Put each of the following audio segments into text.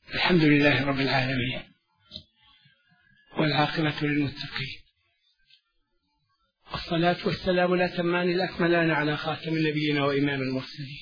الحمد لله رب العالمين، والعاقبة للمتقين، الصلاة والسلام الأتمان الأكملان على خاتم النبيين وإمام المرسلين،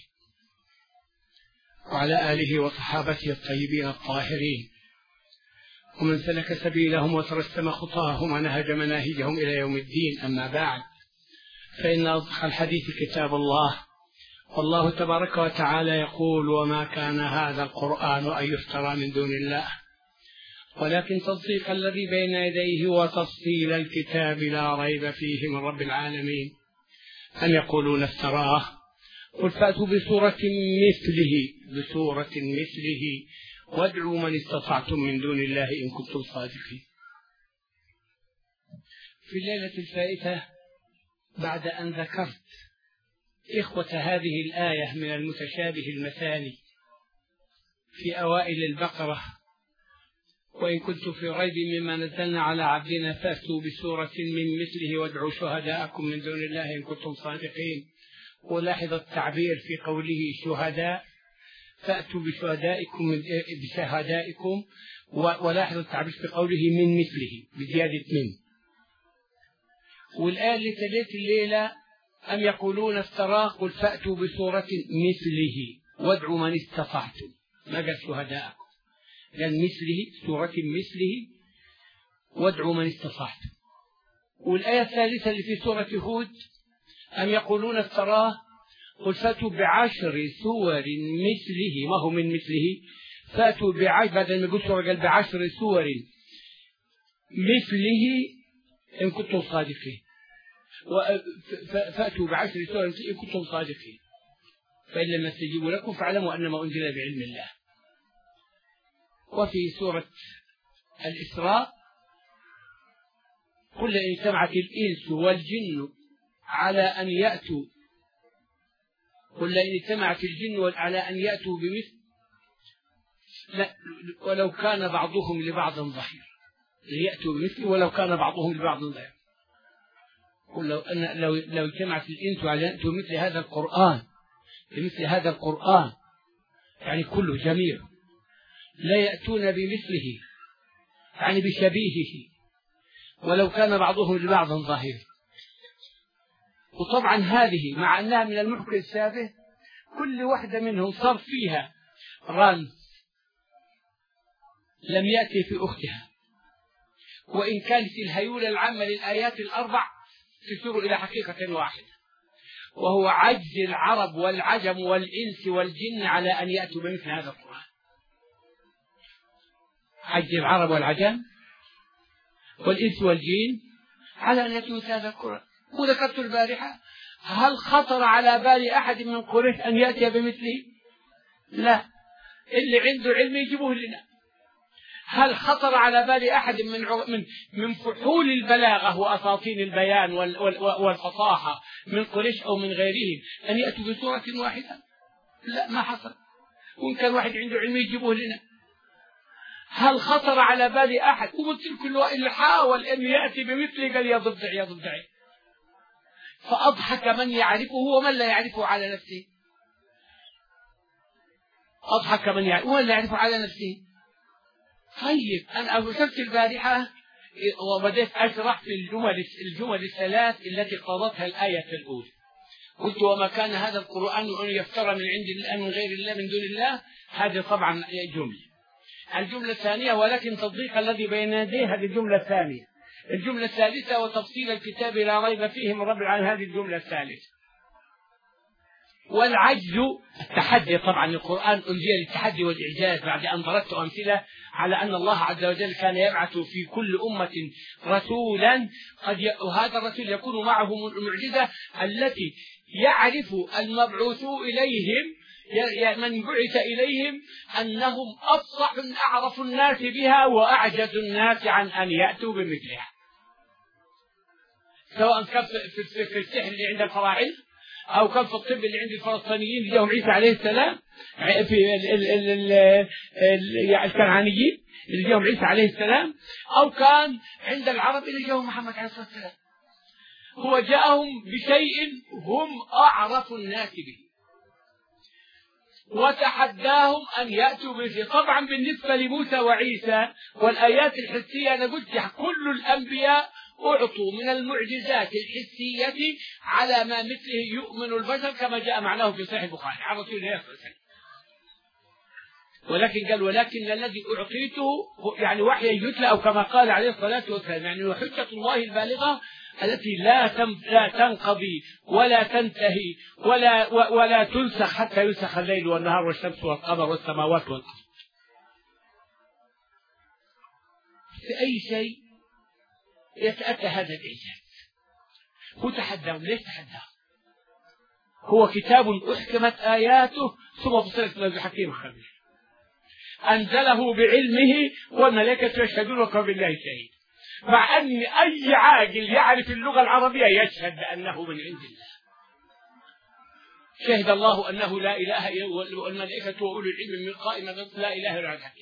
وعلى آله وصحابته الطيبين الطاهرين، ومن سلك سبيلهم وترسم خطاهم ونهج مناهجهم إلى يوم الدين. أما بعد، فإن أصدق الحديث كتاب الله، والله تبارك وتعالى يقول: وما كان هذا القرآن أن يفترى من دون الله، ولكن تصديق الذي بين يديه وتفصيل الكتاب لا ريب فيه من رب العالمين. أم يقولون افتراه، قل فأتوا بسورة مثله وادعوا من استطعتم من دون الله إن كنتم صادقين. في الليلة الفائتة، بعد أن ذكرت إخوة هذه الآية من المتشابه المثاني في أوائل البقرة: وإن كنتم في ريب مما نزلنا على عبدنا فأتوا بسورة من مثله وادعوا شهداءكم من دون الله إن كنتم صادقين. ولاحظ التعبير في قوله شهداء، فأتوا بشهدائكم، ولاحظ التعبير في قوله من مثله بزيادة من. والآية اللي تليت الليلة: أم يقولون افتراه، قل فأتوا بسورة مثله وادعوا من استطعتم. ما قال شهداءكم، قال مثله، سورة مثله وادعوا من استطعتم. والآية الثالثة اللي في سورة هود: أم يقولون افتراه، قل فأتوا بعشر سور مثله، ما هو من مثله، فأتوا بدل ما يقول سورة قال بعشر سور مثله إن كنتم صادقين. فأتوا بعشر سور إن كنتم صادقين، فإن لم يستجيبوا لكم فاعلموا أنما أنزل بعلم الله. وفي سورة الإسراء: قل إن اجتمعت الإنس والجن على أن يأتوا، قل إن اجتمعت الجن على أن يأتوا بمثل ولو كان بعضهم لبعض ظهير، ليأتوا بمثل ولو كان بعضهم لبعض ظهير. قل لو اجتمعت الإنس على أن يأتوا بمثل هذا القرآن يعني كله جميع، لا يأتون بمثله يعني بشبيهه ولو كان بعضهم لبعض ظهير. وطبعا هذه مع أنها من المحكم السابق، كل واحدة منهم صار فيها رمز لم يأتي في أختها، وإن كانت الهيولة العامة للآيات الأربع تشير إلى حقيقة واحدة، وهو عجز العرب والعجم والإنس والجن على أن يأتوا بمثل هذا القرآن. عجز العرب والعجم والإنس والجن على أن يأتوا بمثل هذا القرآن. وذكرت البارحة: هل خطر على بال أحد من قريش أن يأتي بمثله؟ لا، اللي عنده علم يجيبوه لنا. هل خطر على بال أحد من فحول البلاغة وأساطين البيان والفصاحة من قريش أو من غيرهم أن يأتوا بسورة واحدة؟ لا، ما حصل. وإن كان واحد عنده علم يجيبوه لنا. هل خطر على بال أحد؟ وقلت كل اللي حاول أن يأتي بمثله قال يا ضفدع. فأضحك من يعرفه ومن لا يعرفه على نفسه. أضحك من يعرفه ومن لا يعرفه على نفسه. طيب، أنا أرسلت البارحة وبدأت أشرح في الجمل الثلاث التي قضتها الآية الأولى. قلت: وما كان هذا القرآن أن يفترى من عند الله من غير الله من دون الله. هذه طبعا جملة. الجملة الثانية: ولكن تصديق الذي بين يديه. هذه الجملة الثانية. الجملة الثالثة: وتفصيل الكتاب لا ريب فيه من رب العالمين. هذه الجملة الثالثة. والعجز التحدي. طبعا القرآن أنزل للتحدي والإعجاز، بعد أن ضربت أمثلة على أن الله عز وجل كان يبعث في كل أمة رسولا، وهذا الرسول يكون معه المعجزة التي يعرف المبعوث إليهم من بعث إليهم أنهم أعرف الناس بها وأعجز الناس عن أن يأتوا بمثلها، سواء كان في السحر اللي عند الفراعنة، أو كان في الطب اللي عند الفلسطينيين اللي جاهم عيسى عليه السلام، في الكنعانيين اللي جاهم عيسى عليه السلام، أو كان عند العرب اللي جاهم محمد عليه الصلاة والسلام. هو جاءهم بشيء هم أعرف الناس به. وتحداهم أن يأتوا به. طبعا بالنسبة لموسى وعيسى والآيات الحسية أنا قلت كل الأنبياء أعطوا من المعجزات الحسية على ما مثله يؤمن البشر كما جاء معناه في صحيح البخاري عن رسول الله صلى الله عليه وسلم. ولكن قال ولكن الذي أعطيته يعني وحي يتلى أو كما قال عليه الصلاة والسلام يعني حجة الله البالغة التي لا تنقضي ولا تنتهي ولا تنسخ حتى ينسخ الليل والنهار والشمس والقمر والسماوات والأرض. في أي شيء يتأتى هذا الإعجاز. هو تحداهم. ليش تحداهم؟ هو كتاب أحكمت آياته ثم فصلت من بحكيم خبير أنزله بعلمه والملائكة يشهدون وكفى بالله شهيد. مع أن أي عاقل يعرف اللغة العربية يشهد بأنه من عند الله. شهد الله أنه لا إله إلا هو والملائكة وأولو العلم من قائمة لا إله إلا هو.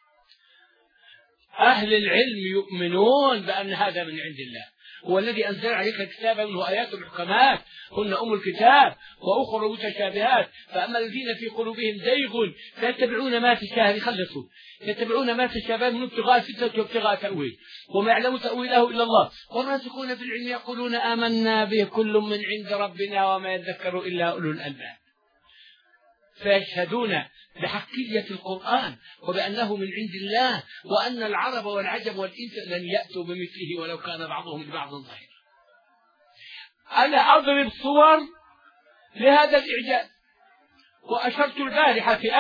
أهل العلم يؤمنون بأن هذا من عند الله. هو الذي أنزل عليك الكتاب منه آيات محكمات هن أم الكتاب وأخرى متشابهات فأما الذين في قلوبهم زيغ فيتبعون ما تشابه يخلصوا يتبعون ما تشابه من ابتغاء فتنة وابتغاء تأويل وما يعلم تأويله إلا الله والراسخون في العلم يقولون آمنا به كل من عند ربنا وما يذكر إلا أولو الألباب. فيشهدون بحقية القرآن وبأنه من عند الله وأن العرب والعجم والإنس لن يأتوا بمثله ولو كان بعضهم لبعض ظهير. أنا أضرب صور لهذا الإعجاز. وأشرت البارحة في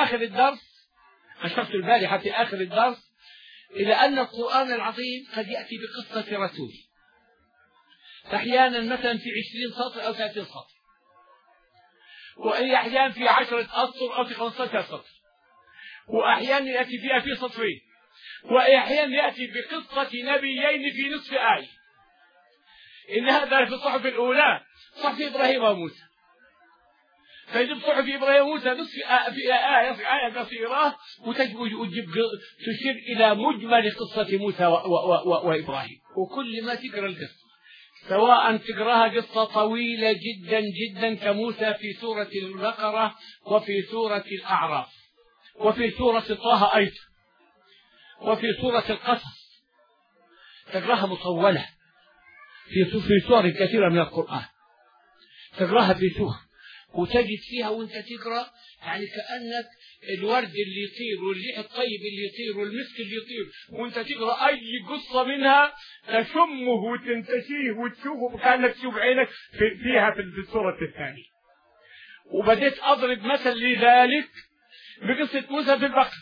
آخر الدرس إلى أن القرآن العظيم قد يأتي بقصة رسول أحيانا مثلا في 20 سطر أو 30 سطر وأحيانا في 10 أسطر أو في 15 سطر وأحيانا يأتي فيها في سطرين وأحيانا يأتي بقصة نبيين في نصف آية. إن هذا في الصحف الأولى صحف إبراهيم وموسى فيجب صحف إبراهيم وموسى نصف في آية قصيرة وتجيب تشير إلى مجمل قصة موسى وإبراهيم. وكل ما تقرأ القصة سواء تقراها قصة طويلة جدا جدا كموسى في سورة البقرة وفي سورة الأعراف وفي سورة طه أيضا وفي سورة القصص تقراها مطولة في سور كثيرة من القرآن تقراها في سورة وتجد فيها وانت تقرأ يعني كأنك الورد اللي يطير والريح الطيب اللي يطير والمسك اللي يطير وانت تقرأ أي قصة منها تشمه وتنتشيه وتشوفه كأنك تشوف عينك فيها في السورة الثانية. وبدأت أضرب مثل لذلك بقصة موسى في البقرة.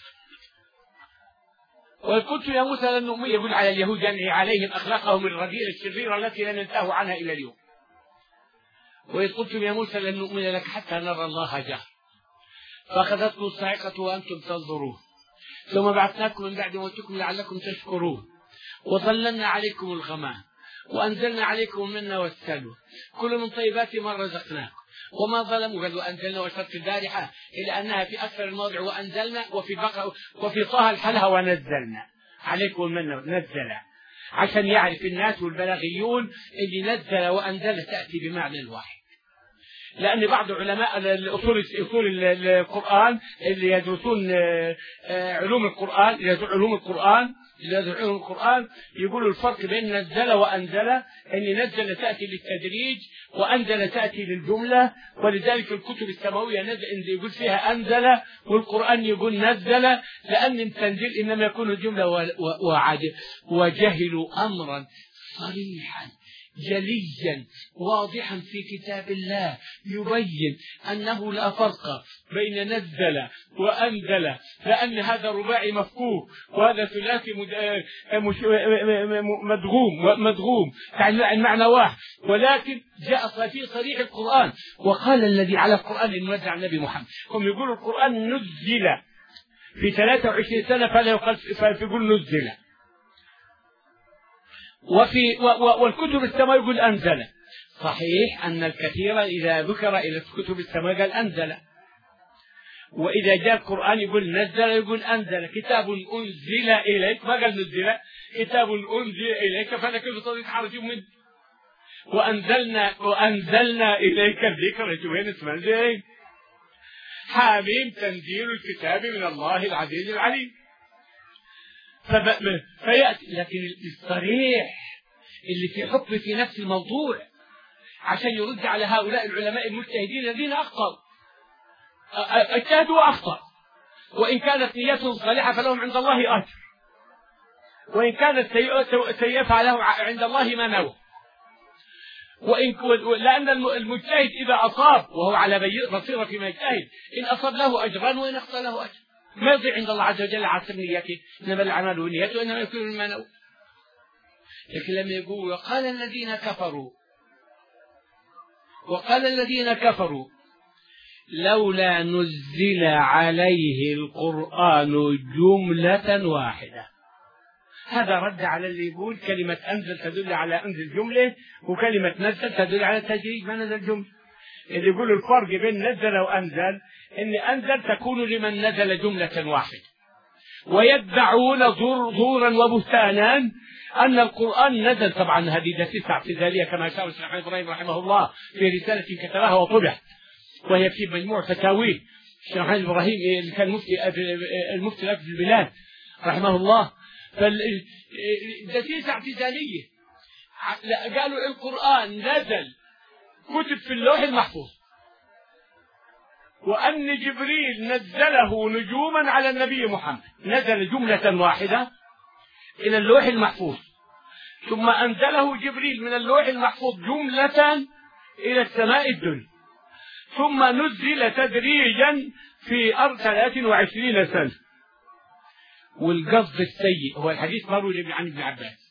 وقلت يا موسى لن نؤمن يقول على اليهود يعني عليهم أخلاقهم الرديئة الشريرة التي لن ينتهوا عنها إلى اليوم. وإذ قلتم يا موسى لن نؤمن لك حتى نرى الله جهرا فأخذتكم الصاعقة وأنتم تنظرون ثم بعثناكم من بعد موتكم لعلكم تشكرون وظللنا عليكم الغمام وأنزلنا عليكم المن والسلوى كل من طيبات ما رزقناكم وما ظلموا قال وأنزلنا وشرط البارحة إلى أنها في أكثر المواضع وأنزلنا وفي طه الحلها ونزلنا عليكم المن نزل عشان يعرف الناس والبلاغيون اللي نزل وأنزل تأتي بمعنى الواحد. لأن بعض علماء أصول القرآن اللي يدرسون علوم القرآن يقولوا الفرق بين نزل وأنزل أن نزل تأتي للتدريج وأنزل تأتي للجملة. ولذلك الكتب السماوية يقول فيها أنزل والقرآن يقول نزل لأن التنزيل إنما يكون الجملة وجهلوا أمرا صريحا جليا واضحا في كتاب الله يبين أنه لا فرق بين نزل وأنزل لأن هذا رباعي مفكوك وهذا ثلاثي مدغوم يعني المعنى واحد ولكن جاء في صريح القرآن. وقال الذي على القرآن المنزل عن النبي محمد هم يقولوا القرآن نزل في 23 سنة فلا يقول نزل والكتب السماء يقول أنزل. صحيح أن الكثير إذا ذكر إلى الكتب السماء قال أنزل وإذا جاء القرآن يقول نزل يقول أنزل. كتاب أنزل إليك ما قال نزل كتاب أنزل إليك فأنا كيف تستطيع تحرج منه وأنزلنا إليك الذكر وين اسمه حاميم تنزيل الكتاب من الله العزيز العليم. فيأتي لكن الصريح اللي في حكم في نفس الموضوع عشان يرد على هؤلاء العلماء المجتهدين الذين أخطأوا، اجتهدوا وأخطأوا، وإن كانت نيتهم صالحة فلهم عند الله أجر، وإن كانت سيئة فلهم عند الله ما نوى. لأن المجتهد إذا أصاب وهو على بصيرة فيما يجتهد، إن أصاب له أجران وإن أخطأ له أجر، ما يضيع عند الله عز وجل على حسب نيته، إنما الأعمال بالنيات وإنما يكون مما نوى. لكن لما يقول وقال الذين كفروا لولا نزل عليه القرآن جملة واحدة، هذا رد على اللي يقول كلمة أنزل تدل على أنزل جملة، وكلمة نزل تدل على تجريد ما نزل جملة. اللي يقول الفرق بين نزل وأنزل إن أنزل تكون لمن نزل جملة واحدة، ويدعون زورا وبهتانا أن القرآن نزل. طبعا هذه دسيسة اعتزالية كما أشار الشيخ إبراهيم رحمه الله في رسالة كتبها وطبعت، وهي في مجموع فتاويه الشيخ إبراهيم اللي كان المفتي في البلاد رحمه الله. فالدسيسة اعتزالية قالوا القرآن نزل كتب في اللوح المحفوظ، وأن جبريل نزله نجوما على النبي محمد، نزل جملة واحدة إلى اللوح المحفوظ، ثم أنزله جبريل من اللوح المحفوظ جملة إلى السماء الدنيا، ثم نزل تدريجا في 23 سنة. والقصد السيء هو الحديث مروي عن ابن عباس،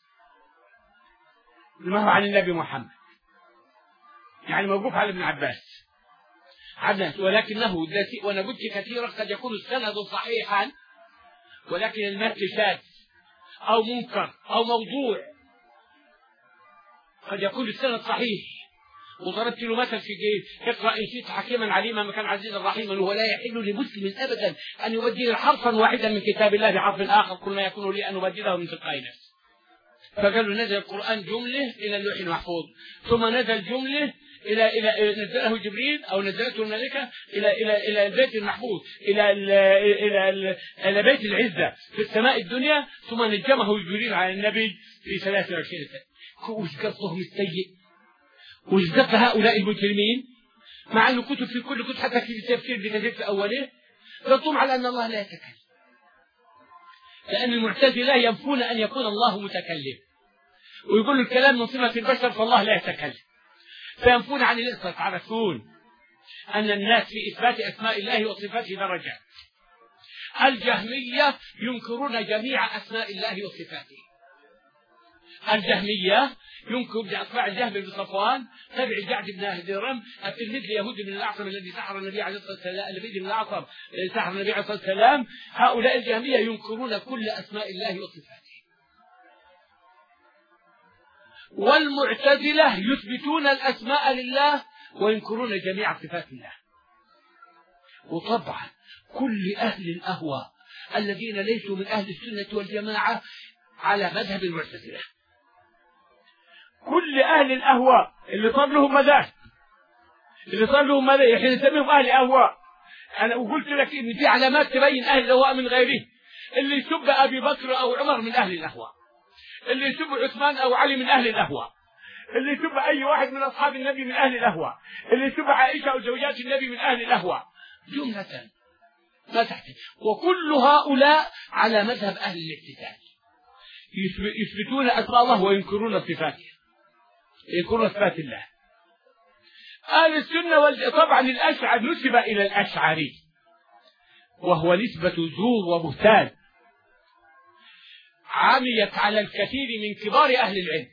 ما هو عن النبي محمد، يعني موقوف على ابن عباس عدنت، ولكنه وأنا قلت كثيرا قد يكون السند صحيحا ولكن المتن شاذ أو منكر أو موضوع، قد يكون السند صحيح. وضربت له مثل في اقرأ إن شئت حكيما عليما مكان عزيزا رحيما، وهو لا يحل لمسلم أبدا أن يبدل حرفا واحدا من كتاب الله بحرف آخر، كل ما يكون لي أن أبدله من تلقاء نفسي. فقالوا نزل القرآن جملة إلى اللوح المحفوظ، ثم نزل جملة إلى نزله جبريل أو نزلته الملائكة إلى البيت المحفوظ، إلى بيت العزة في السماء الدنيا، ثم نجمه جبريل على النبي في 23 سنة. وش قصدهم السيء؟ وش قصد هؤلاء المجرمين؟ مع أنه كتب في كل كتب حتى في التفسير بكثير في أوله يقوم على أن الله لا يتكلم، لأن المعتزلة ينفون أن يكون الله متكلم، ويقول الكلام من صفة البشر فالله لا يتكلم، فينفون عن الإصرار. تعرفون أن الناس في إثبات أسماء الله وصفاته درجات. الجهمية ينكرون جميع أسماء الله وصفاته. الجهمية ينكر أتباع الجهم بن صفوان تبع الجعد بن هدرم التلميذ اليهودي بن الأعصم الذي سحر النبي عليه الصلاة والسلام، الذي بن الأعصم سحر النبي عليه الصلاة والسلام. هؤلاء الجهمية ينكرون كل أسماء الله وصفاته. والمعتزلة يثبتون الأسماء لله وينكرون جميع صفات الله. وطبعا كل أهل الأهواء الذين ليسوا من أهل السنة والجماعة على مذهب المعتزلة، كل أهل الأهواء اللي صار لهم مذاهب، اللي صار لهم مذاهب احنا نسميهم أهل أهواء. أنا قلت لك إن في علامات تبين أهل الأهواء من غيره. اللي يسب أبي بكر أو عمر من أهل الأهواء، اللي يسب عثمان أو علي من أهل الأهواء، اللي يسب أي واحد من أصحاب النبي من أهل الأهواء، اللي يسب عائشة أو زوجات النبي من أهل الأهواء، جملة ما تحتاج. وكل هؤلاء على مذهب أهل الاعتزال، يثبتون أسماء الله وينكرون صفاته، ينكرون صفات الله. أهل السنة طبعا الأشعر نسب إلى الأشعري، وهو نسبة زور وبهتان عميت على الكثير من كبار أهل العلم،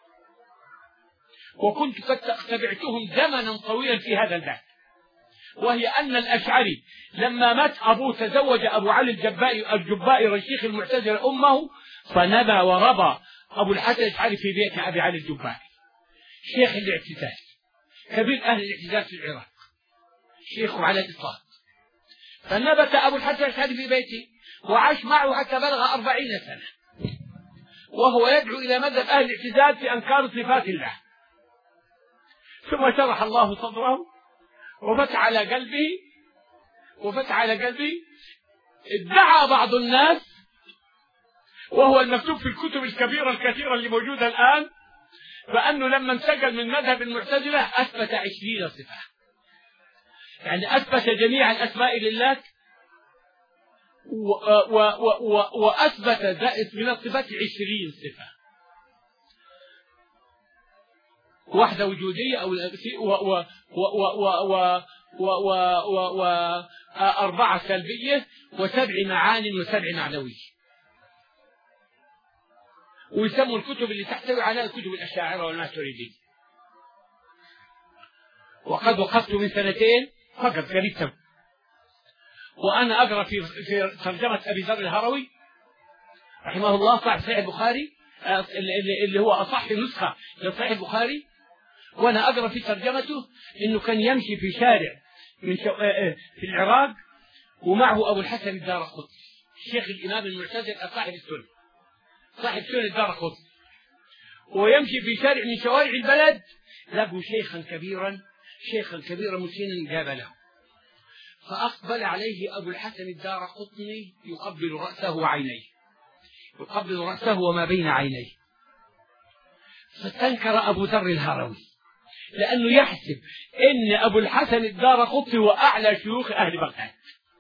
وكنت قد تبعتهم زمنا طويلا في هذا الباب. وهي أن الأشعري لما مات أبوه تزوج أبو علي الجبائي رشيخ المعتزلة أمه، فنبى وربى أبو الحسن الأشعري في بيت أبي علي الجبائي شيخ الاعتزال، كبير أهل الاعتزال في العراق، شيخه على الإطلاق. فنبت أبو الحسن الأشعري في بيته وعاش معه حتى بلغ 40 سنة، وهو يدعو إلى مذهب أهل الاعتزال في أنكار صفات الله. ثم شرح الله صدره وفتح على قلبه وفتح على قلبي. ادعى بعض الناس، وهو المكتوب في الكتب الكبيرة الكثيرة اللي موجودة الآن، فأنه لما انتقل من مذهب المعتزلة أثبت 20 صفة، يعني أثبت جميع الأسماء لله، وأثبت من الصفات 20 صفة، واحدة وجودية أو و4 سلبية و7 معان و7 معنوية. ويسموا الكتب اللي تحتوي على كتب الأشاعرة والماتريدية. وقد وقفت من 2 سنين فقط قريب، وأنا أقرأ في ترجمة أبي ذر الهروي رحمه الله صاحب صحيح البخاري، اللي هو أصح نسخة لصحيح البخاري، وأنا أقرأ في ترجمته إنه كان يمشي في شارع في العراق ومعه أبو الحسن الدارقطني، الشيخ الإمام المعتزل صاحب السنة، صاحب سنة الدارقطني، ويمشي في شارع من شوارع البلد، لقوا شيخا كبيرا مسنا قابله، فأقبل عليه أبو الحسن الدارقطني يقبل رأسه وعينيه، يقبل رأسه وما بين عينيه. فاستنكر أبو ذر الهروي، لأنه يحسب إن أبو الحسن الدارقطني هو أعلى شيوخ أهل بغداد،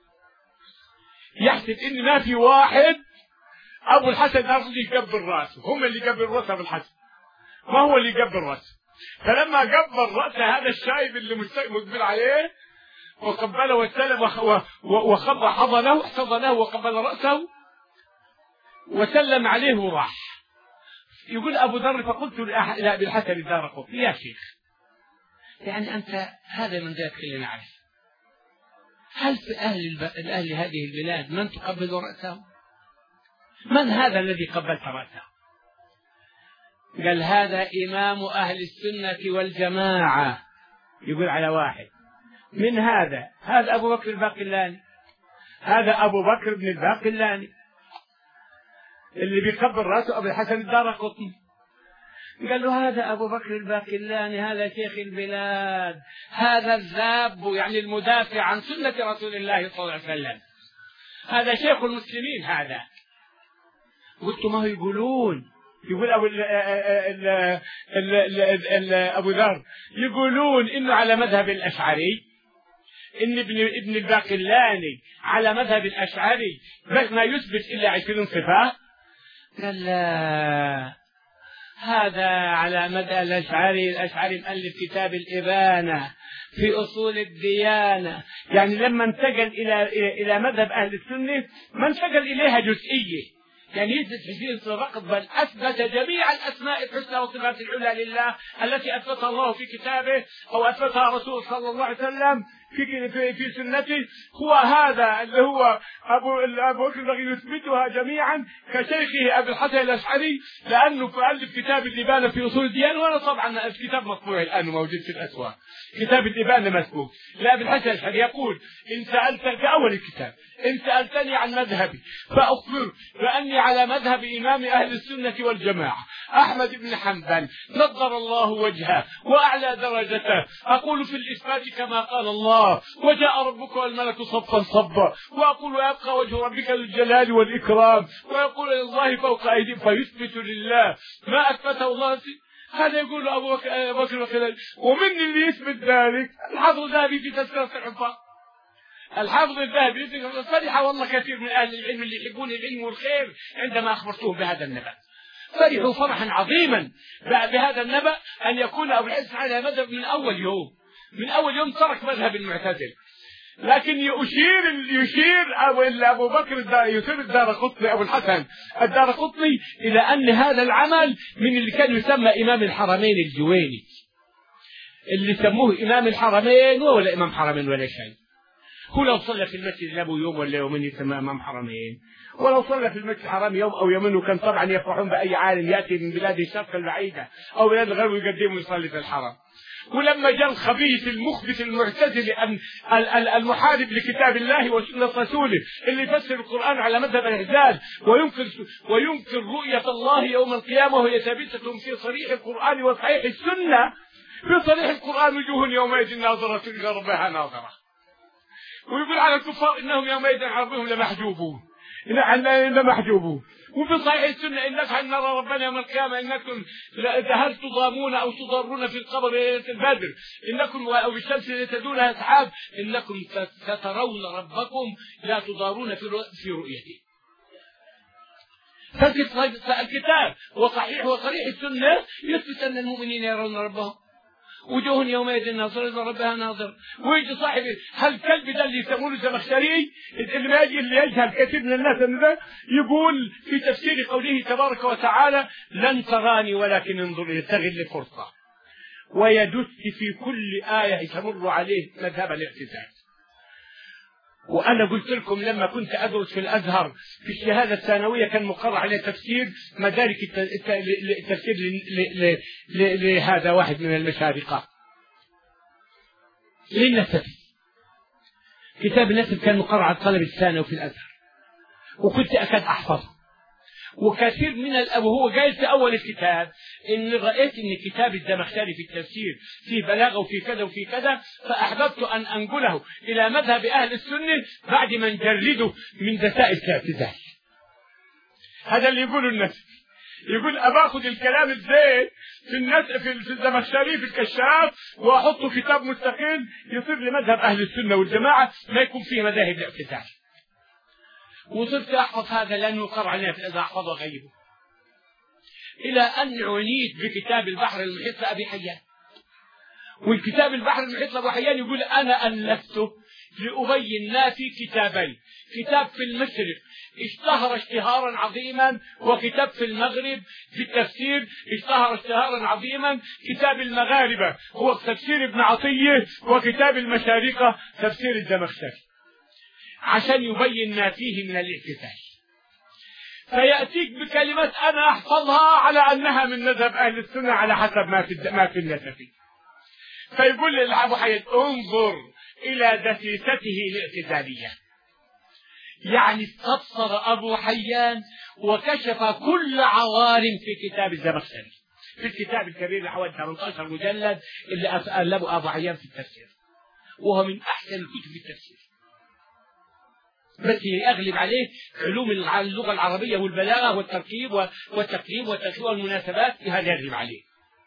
يحسب إن ما في واحد أبو الحسن الدارقطني يقبل رأسه، هم اللي يقبل رأسه أبو الحسن، ما هو اللي يقبل رأسه. فلما قبل رأسه هذا الشايب اللي مقبل عليه وقبله واستلم وخضع حضنه وقبل رأسه وسلم عليه وراح. يقول أبو ذر فقلت لأبي الحسن الدارقطني يا شيخ، يعني أنت هذا من ذاك اللي نعرف، هل في أهل هذه البلاد من تقبل رأسه؟ من هذا الذي قبلت رأسه؟ قال هذا إمام أهل السنة والجماعة. يقول على واحد من هذا أبو بكر الباقلاني، هذا أبو بكر بن الباقلاني اللي بيقبل رأسه أبو الحسن الدارقطني. قال له هذا أبو بكر الباقلاني، هذا شيخ البلاد، هذا الذاب يعني المدافع عن سنة رسول الله صلى الله عليه وسلم، هذا شيخ المسلمين. هذا قلت ما هو يقول أبو ذر يقولون إنه على مذهب الأشعري، إن ابن الباقلاني على مذهب الأشعري ما يثبت إلا 20 صفة. قال لا، هذا على مدى الأشعري مؤلف كتاب الإبانة في أصول الديانة، يعني لما انتقل إلى مذهب أهل السنة ما انتقل إليها جزئية، يعني يثبت 20 صفة، بل أثبت جميع الأسماء الحسنى والصفات العلى لله التي أثبتها الله في كتابه أو أثبتها رسول صلى الله عليه وسلم في سنته. هو هذا اللي هو أبو بكر الذي يثبتها جميعا كشيخه أبي الحسن الأشعري، لأنه فألف كتاب الإبانة في أصول الديانة، وأنا طبعا الكتاب مطبوع الآن موجود في الأسواق، كتاب الإبانة مسبوق لأبي الحسن الأشعري. يقول إن سألتني في أول الكتاب إن سألتني عن مذهبي فأخبرك بأني على مذهب إمام أهل السنة والجماعة أحمد بن حنبل نضر الله وجهه وأعلى درجته، أقول في الإثبات كما قال الله وجاء ربك والملك صفا صفا، وأقول ويبقى وجه ربك ذو الجلال والإكرام، ويقول لله فوق أيديهم، فيثبت لله ما أثبته الله. هذا يقول أبو بكر. ومن اللي يثبت ذلك الحافظ الذهبي في تذكرة الحفاظ، الحافظ الذهبي فرح والله كثير من أهل العلم اللي يحبون العلم والخير عندما أخبرتهم بهذا النبأ، فرحوا فرحا عظيما بهذا النبأ أن يكون أبو الحسن على مذهب من أول يوم ترك مذهب المعتزلة. لكن يشير أبو بكر يشير الدارقطني أبو الحسن الدارقطني إلى أن هذا العمل من اللي كان يسمى إمام الحرمين الجويني، اللي سموه إمام الحرمين ولا إمام حرمين ولا شيء. هو لو صلى في المسجد له يوم ولا يومين يسمى إمام حرمين، ولو صلى في المسجد الحرام يوم أو يومين، وكان طبعا يفرحون بأي عالم يأتي من بلاد الشرق البعيدة أو بلاد الغرب ويقدمه يصلي في الحرم. ولما جاء الخبيث المخبث المعتزلي المحارب لكتاب الله وسنة رسوله اللي يفسر القرآن على مذهب الاعتزال وينكر رؤية الله يوم القيامة وهي ثابتة في صريح القرآن وصحيح السنة، في صريح القرآن وجوه يومئذ ناظرة إلى ربها ناظرة، ويقول على الكفار إنهم يومئذ عن ربهم لمحجوبون. وفي صحيح السنة إنك أن نرى ربنا يوم القيامة إنكم هل تضامون أو تضرون في القبر ليلة البدر إنكم أو بالشمس تدونها سحاب إنكم سترون ربكم لا تضارون في رؤيته. فالكتاب وصحيح وصريح السنة يثبت أن المؤمنين يرون ربهم وجوه يومئذ ناظرة ربها ناظر. ويجي صاحب هالكلب ده اللي يسمونه الزمخشري اللي يجهل كثير من الناس انه ده يقول في تفسير قوله تبارك وتعالى لن تراني ولكن انظر يستغل فرصة ويدس في كل آية تمر عليه مذهب الاعتزال. وأنا قلت لكم لما كنت أدرس في الأزهر في الشهادة الثانوية كان مقرر عليه تفسير مدارك التفسير لهذا واحد من المشارقة للنسب. كتاب النسب كان مقرر على الطلب الثانوي في الأزهر وكنت أكاد أحفظه. وكثير من وهو جاي في أول الكتاب إن رأيت إن كتاب الزمخشري في التفسير في بلاغة وفي كذا وفي كذا فأحببت أن أنقله إلى مذهب أهل السنة بعد ما نجرده من دسائس الاعتزال. هذا اللي يقوله الناس يقول أباخذ الكلام الزين في الزمخشري في الكشاف وأحطه كتاب مستقل يصير لمذهب أهل السنة والجماعة ما يكون فيه مذاهب الاعتزال. وصرت أحفظ هذا لأنه قرر علينا في الأزهر أحفظه وأغيبه إلى أن عنيت بكتاب البحر المحيط لأبي حيان. والكتاب البحر المحيط لأبي حيان يقول أنا ألفته لأبين ما في كتابين، كتاب في المشرق اشتهر اشتهارا عظيما وكتاب في المغرب في التفسير اشتهر اشتهارا عظيما. كتاب المغاربة هو تفسير ابن عطية وكتاب المشارقة تفسير الزمخشري عشان يبين ما فيه من الاعتزال. فيأتيك بكلمات أنا أحفظها على أنها من مذهب أهل السنة على حسب ما في النسفي. فيقول لأبو حيان انظر إلى دسيسته الاعتزالية. يعني استبصر أبو حيان وكشف كل عوارم في كتاب الزمخشري في الكتاب الكبير اللي حوالي 18 مجلد اللي ألفه أبو حيان في التفسير وهو من أحسن الكتب في التفسير. بس يغلب عليه علوم اللغة العربية والبلاغة والتركيب والتقريب والتركيب والمناسبات هذا يغلب عليه.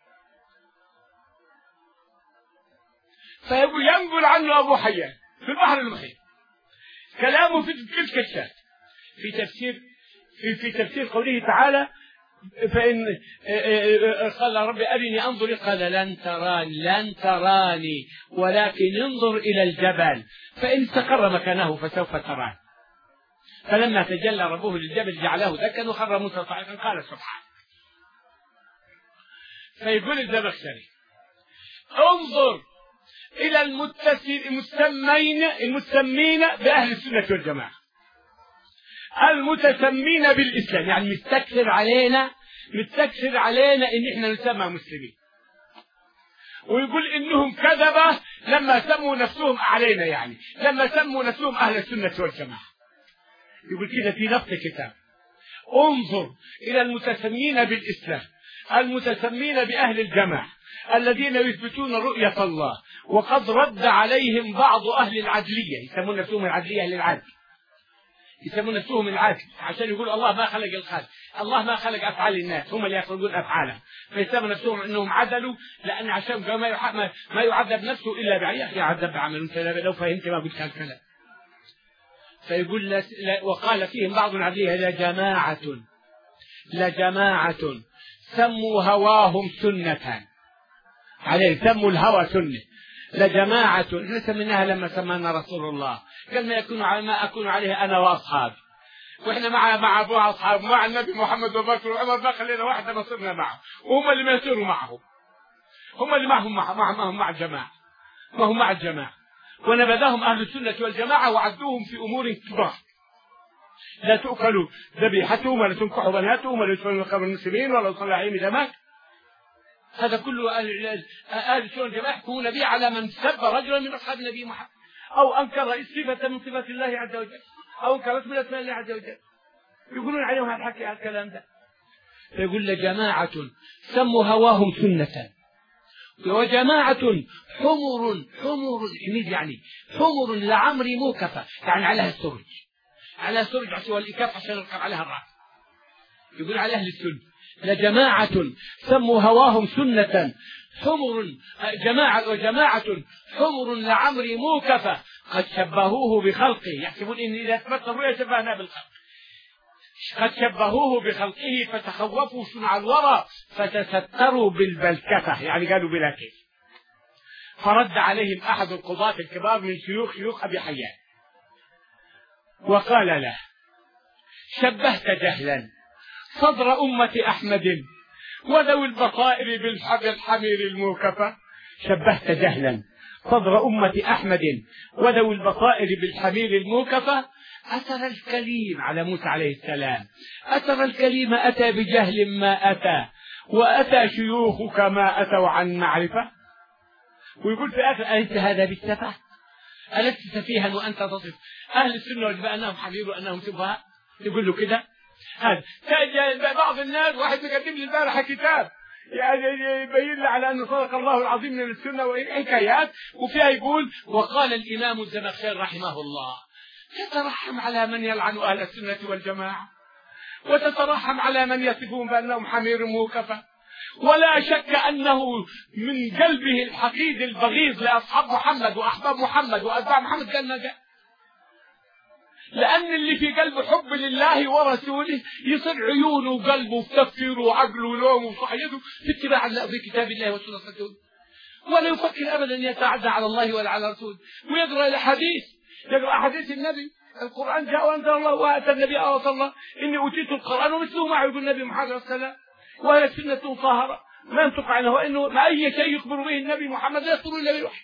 فيقول ينقل عنه أبو حيان في البحر المحيط كلامه في الكشاف في تفسير قوله تعالى فإن قال ربي أرني أنظر قال لن تراني ولكن انظر إلى الجبل فإن استقر مكانه فسوف تراني. فلما تجلى ربه للجبل جعله دكا وخر موسى صاعقا قال سبحانه. فيقول الزمخشري انظر إلى المسمين بأهل السنة والجماعة المتسمين بالإسلام يعني مستكثر علينا إن إحنا نسمى مسلمين. ويقول إنهم كذبة لما سموا نفسهم علينا يعني لما سموا نفسهم أهل السنة والجماعة. يقول كده في نفس الكتاب انظر إلى المتسمين بالإسلام المتسمين بأهل الجماعة الذين يثبتون رؤية الله وقد رد عليهم بعض أهل العدلية يسمون نفسهم العدلية أهل العدل يسمون نفسهم العدل عشان يقول الله ما خلق الخلق الله ما خلق أفعال الناس هم اللي يخلقون أفعالهم فيسمون نفسهم أنهم عدلوا لأن عشان ما يعذب نفسه إلا بعيح يعذب بعمل لو فهمت ما قلت هالكلام. فيقول وقال فيهم بعض العدلية لجماعة سموا هواهم سنة عليه سموا الهوى سنة لجماعة احنا سميناها لما سمانا رسول الله قال ما أكون عليه أنا وأصحابي وإحنا مع أبوها أصحاب مع النبي محمد وبكر وعمر ما خلينا واحدة ما صرنا معه وهم اللي ما يصيروا معهم هم اللي معهم مع الجماعة ما هم مع الجماعة ونبذهم أهل السنة والجماعة وعدوهم في أمور كبار لا تؤكلوا ذبيحتهم ولا تنكحوا بناتهم ولا يدفنوا قبر المسلمين ولا يصلى عليهم دماء. هذا كله أهل السنة والجماعة يحكمون به على من سب رجلا من أصحاب النبي محمد أو أنكر صفة من صفات الله عز وجل أو أنكر اسم من أسماء الله عز وجل يقولون عليهم هالحكي على الكلام ده. فيقول لجماعة سموا هواهم سنة وجماعة حمر حميد يعني حمر لعمري موكفة، يعني عليها السرج، على سرج عشان والإكاف عشان يركب عليها الرأس. يقول على أهل السنة لجماعة سموا هواهم سنة حمر وجماعة حمر لعمري موكفة قد شبهوه بخلقه، يحسبون إن إذا أثبت الرؤيا شبهنا بالخلق، قد شبهوه بخلقه فتخوفوا صنع الورى فتستروا بالبلكفة، يعني قالوا بلا كيف. فرد عليهم أحد القضاة الكبار من شيوخ أبي حيان وقال له: شبهت جهلا صدر أمة أحمد وذوي البصائر بالحمير الموكفة. شبهت جهلا صدر أمة أحمد وذوي البصائر بالحمير الموكفة. أترى الكليم على موسى عليه السلام، أترى الكليم أتى بجهل ما أتى وأتى شيوخك ما أتوا عن معرفة. ويقول في آخر: أليس هذا بالسفة؟ ألست سفيها وأنت تصف أهل السنة والجماعة أنهم حبيب وأنهم سفهاء؟ يقول له كده. هذا بعض الناس، واحد مقدم لي البارحة كتاب يعني يبين لي على أن صدق الله العظيم من السنة وحكايات، وفيها يقول: وقال الإمام الزمخشري رحمه الله: تترحم على من يلعن أهل السنة والجماعة، وتترحم على من يصفون بأنهم حمير موكفة، ولا شك أنه من قلبه الحقيد البغيض لأصحاب محمد وأحباب محمد وأتباع محمد قال نجا، لأن اللي في قلبه حب لله ورسوله يصير عيونه وقلبه وتفكيره وعقله ونومه وصحيته في اتباع الله في كتاب الله وسنة رسوله، ولا يفكر أبدا يتعدى على الله ولا على رسوله، ويقرأ الحديث، يقرأ حديث النبي. القرآن جاء وأنزل الله وأتى النبي أوصى الله: إني أوتيت القرآن ومثله معه، يقول النبي محمد صلى الله عليه وسلم، وهي سنة طاهرة ما ينطق عنها، وإنه ما أي شيء يخبر به النبي محمد لا يخبر إلا بالوحي،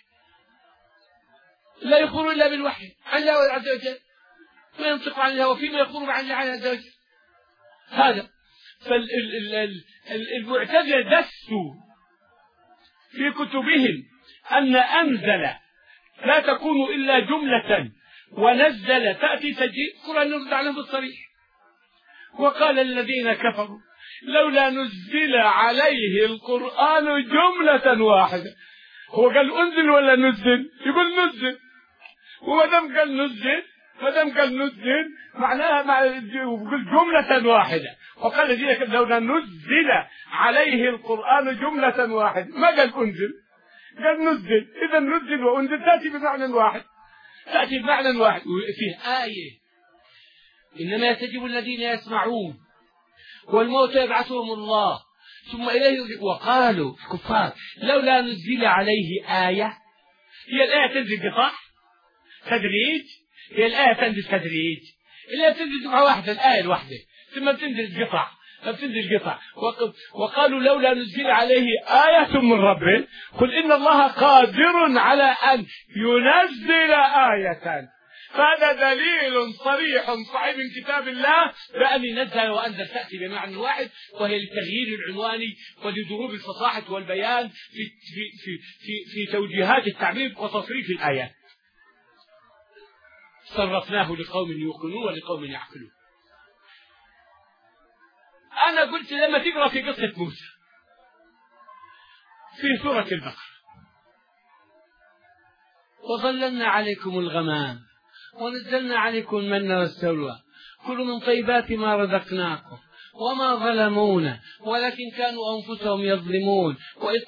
لا يخبر إلا بالوحي عن الله عز وجل، ما ينطق عن الله وفيما يخبر عن الله عز وجل. هذا فالمعتزلة دسوا في كتبهم أن أنزل لا تكون إلا جملة ونزل تأتي تجيء، القرآن يرد عليهم بالصريح. وقال الذين كفروا: لولا نزل عليه القرآن جملة واحدة. هو قال أنزل ولا نزل؟ يقول نزل، وما دام قال نزل معناها يقول جملة واحدة. وقال الذين كفروا: لولا نزل عليه القرآن جملة واحدة، ما قال أنزل، قال نزل. إذا نزل وأنزل تأتي بمعنى واحد، تأتي بمعنى واحد. وفيه آية: إنما يستجيب الذين يسمعون والموت يبعثهم الله ثم إليه يرجعون. وقالوا الكفار: لولا نزل عليه آية. هي الآية تنزل قطع تدريج، هي الآية تنزل تدريج، الآية تنزل دفعة واحدة، الآية الواحدة، ثم بتنزل قطع فبتنزل قطع. وقالوا: لولا نزل عليه آية من ربه، قل إن الله قادر على أن ينزل آية. فهذا دليل صريح صحيح من كتاب الله بأن نزل وأنزل تأتي بمعنى واحد، وهي لتغيير العنوان ولضروب الفصاحة والبيان في توجيهات التعبير وتصريف الآيات. صرفناه لقوم يوقنون ولقوم يعقلون. أنا قلت لما تقرأ في قصة موسى في سورة البقرة: وظللنا عليكم الغمام ونزلنا عليكم المن والسلوى كلوا من طيبات ما رزقناكم وما ظلمونا ولكن كانوا أنفسهم يظلمون وإذ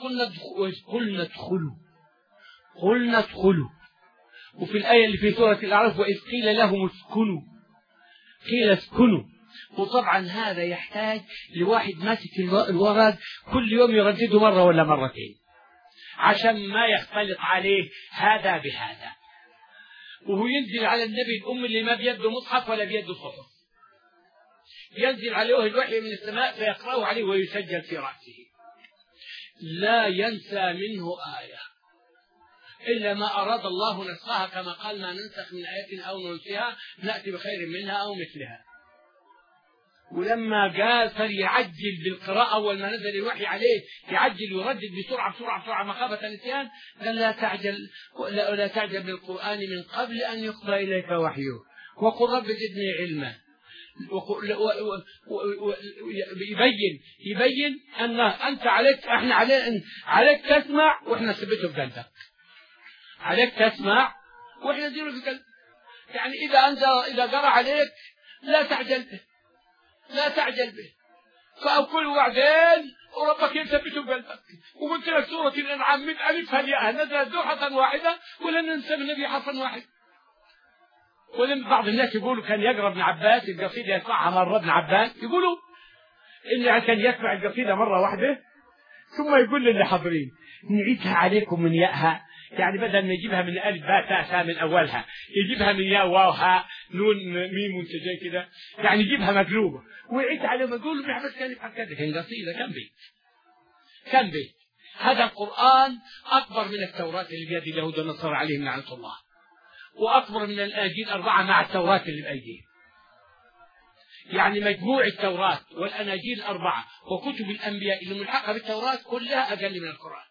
قلنا ادخلوا. وفي الآية اللي في سورة الأعراف: وإذ قيل لهم اسكنوا، قيل اسكنوا. وطبعا هذا يحتاج لواحد ماسك الورد كل يوم يردده مرة ولا مرتين عشان ما يختلط عليه هذا بهذا. وهو ينزل على النبي الأم اللي ما بيده مصحف ولا بيده صحف، ينزل عليه الوحي من السماء فيقرأه عليه ويسجل في رأسه، لا ينسى منه آية إلا ما أراد الله نسخها، كما قال: ما ننسخ من آية أو ننسها نأتي بخير منها أو مثلها. ولما قال فليعجل بالقراءة أول ما نزل الوحي عليه، يعجل ويردد بسرعة مخافة النسيان، قال: لا تعجل بالقرآن من قبل أن يقضى إليك وحيه وقل رب زدني علما. يبين أن أنت احنا عليك تسمع وإحنا نثبته في قلبك، عليك تسمع وإحنا نديره في قلبك. يعني إذا قرأ عليك لا تعجل به، لا تعجل به، فأقول بعدين وربك يثبته في قلبك. وقلت لك سورة الأنعام من ألفها لياءها نزلت دفعة واحدة ولن ننسى النبي حرفا واحد. ولم بعض الناس يقولوا كان يقرأ ابن عباس القصيدة يسمعها مرة ابن عباس، يقولوا إن كان يسمع القصيدة مرة واحدة ثم يقول للي حاضرين نعيدها عليكم من ياءها، يعني بدل ما يجيبها من ألف باء تاء ثاء من أولها يجيبها من ياء واو هاء نون ميم وانت زي كده، يعني يجيبها مقلوبة ويعيد عليهم. يقول ابن عباس كان يفعل كذا، كان قصيدة كم بيت. هذا القرآن أكبر من التوراة اللي بيد اليهود والنصارى عليهم لعنة الله، وأكبر من الأناجيل 4 مع التوراة اللي بأيديهم. يعني مجموع التوراة والأناجيل 4 وكتب الأنبياء اللي ملحقة بالتوراة كلها أقل من القرآن،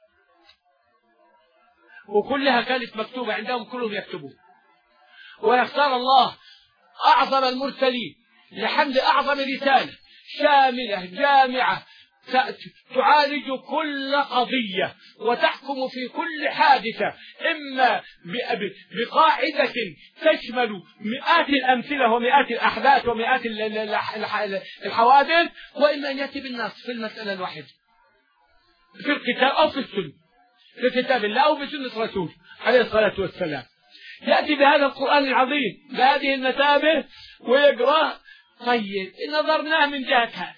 وكلها كانت مكتوبة عندهم، كلهم يكتبون. ويختار الله أعظم المرسلين لحمل أعظم رسالة شاملة جامعة تعالج كل قضية وتحكم في كل حادثة، إما بقاعدة تشمل مئات الأمثلة ومئات الأحداث ومئات الحوادث، وإما أن يأتي بالنص في المسألة الواحدة في الكتاب أو في السنة، في كتاب الله أو في سنة رسول عليه الصلاة والسلام. يأتي بهذا القرآن العظيم بهذه المثابة ويقرأ. طيب إن نظرناه من جهة هذا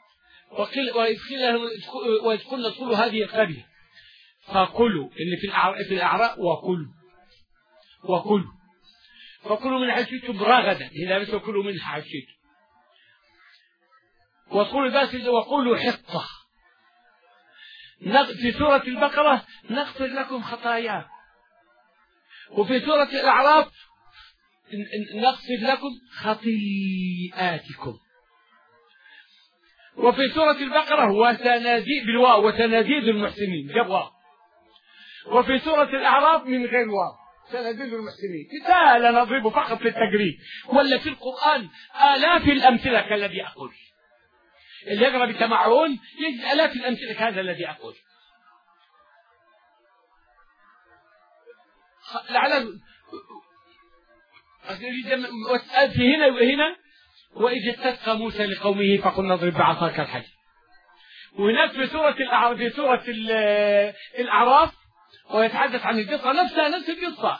وإذ قلنا ادخلوا هذه القرية فكلوا اللي في الأعراء وكلوا من حيث شئتم رغدا، إذا بس وكلوا من حيث شئتم وادخلوا الباب وقولوا حطة. في سورة البقرة نغفر لكم خطاياكم، وفي سورة الأعراف نغفر لكم خطيئاتكم، وفي سورة البقرة وسنزيد المحسنين جاب واو، وفي سورة الأعراف من غير واو سنزيد المحسنين. مثال نضربه فقط للتقريب، ولا في القرآن آلاف الأمثلة كالذي أقول. اللي يقرأ بتمعن يجد آلاف الأمثلة كهذا الذي أقول. لعل في هنا وهنا وإذ استسقى موسى لقومه فقلنا اضرب بعصاك الحجر. وهناك في سورة الأعراف ويتحدث عن القصة نفسها، نفس القصة.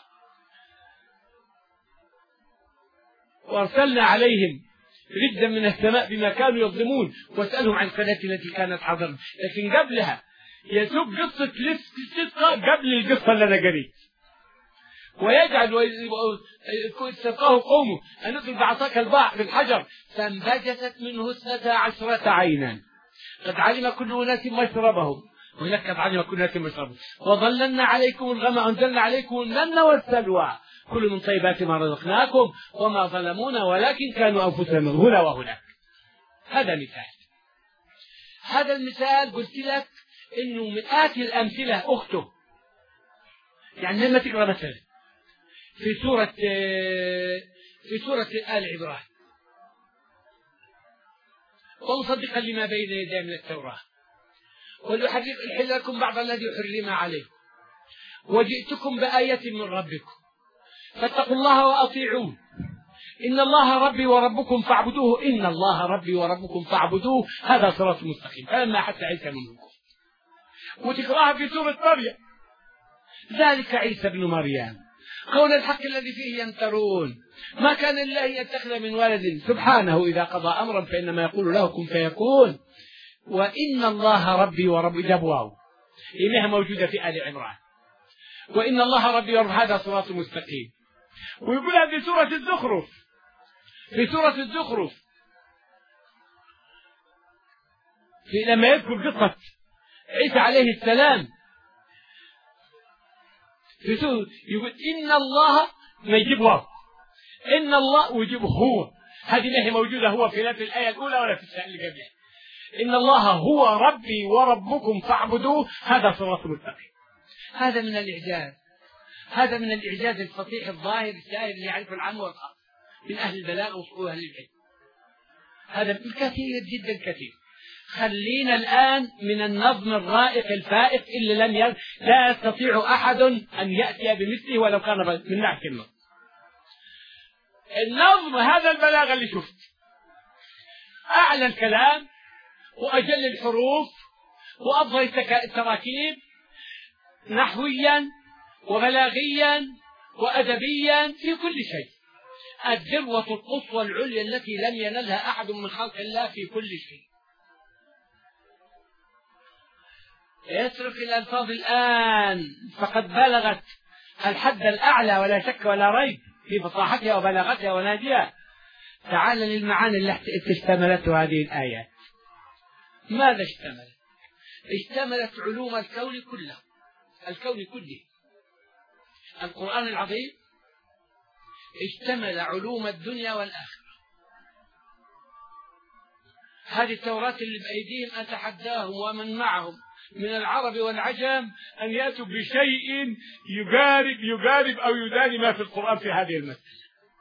وأرسلنا عليهم رجزا من السماء بما كانوا يظلمون واسألهم عن القرية التي كانت حاضرة. لكن قبلها يسوق قصة الاستسقاء قبل القصة اللي أنا قريت. ويجعل استسقاه قومه أن اضرب بعصاك البحر بالحجر فانبجست منه 12 عينا قد علم كل أناس مشربهم، وهناك قد علم كل أناس مشربهم وظللنا عليكم الغمام وأنزلنا عليكم المن والسلوى كل من طيبات ما رزقناكم وما ظلمونا ولكن كانوا أنفسهم هنا وهناك. هذا مثال. هذا المثال قلت لك إنه مئات الأمثلة أخته. يعني لما تقرأ مثلا في سورة آل عمران ومصدقا لما بين يديه من التوراة وليحل لكم بعض الذي حرم عليكم وجئتكم بآية من ربكم فاتقوا الله وأطيعون إن الله ربي وربكم فاعبدوه إن الله ربي وربكم فاعبدوه هذا صراط مستقيم. فلما حتى عيسى منكم. وتقرأها في سورة مريم ذلك عيسى ابن مريم قول الحق الذي فيه يمترون ما كان الله يتخذ من ولد سبحانه إذا قضى أمرا فإنما يقول له كن فيكون وإن الله ربي وربي جبواه إنها موجودة في آل عمران وإن الله ربي وربي هذا صراط مستقيم. ويقولها في سورة الزخرف في لما يذكر قصة عيسى عليه السلام في سورة يقول إن الله ما يجيب واو إن الله ويجيب هو. هذه ما هي موجودة هو في لا في الآية الأولى ولا في الآية اللي قبلها. إن الله هو ربي وربكم فاعبدوه هذا صراط مستقيم. هذا من الإعجاز. هذا من الإعجاز الفصيح الظاهر السائر اللي يعرف العام والخاص من أهل البلاغة وأهل العلم. هذا كثير جدا كثير. خلينا الآن من النظم الرائق الفائق اللي لا يستطيع أحد أن يأتي بمثله ولو كان من نعت النظم. هذا البلاغة اللي شفت أعلى الكلام وأجل الحروف وأفضل التراكيب نحويا وبلاغيا وأدبيا في كل شيء. الذروة القصوى العليا التي لم ينلها أحد من خلق الله في كل شيء. يترك الألفاظ الآن فقد بلغت الحد الأعلى ولا شك ولا ريب في فصاحتها وبلاغتها وناديها. تعال للمعاني التي اشتملته هذه الآيات. ماذا اشتملت؟ اشتملت علوم الكون كله، الكون كله. القرآن العظيم اشتمل علوم الدنيا والآخرة. هذه التوراة اللي بأيديهم أتحداهم ومن معهم من العرب والعجم أن يأتوا بشيء يقارب أو يداني ما في القرآن في هذه المسألة،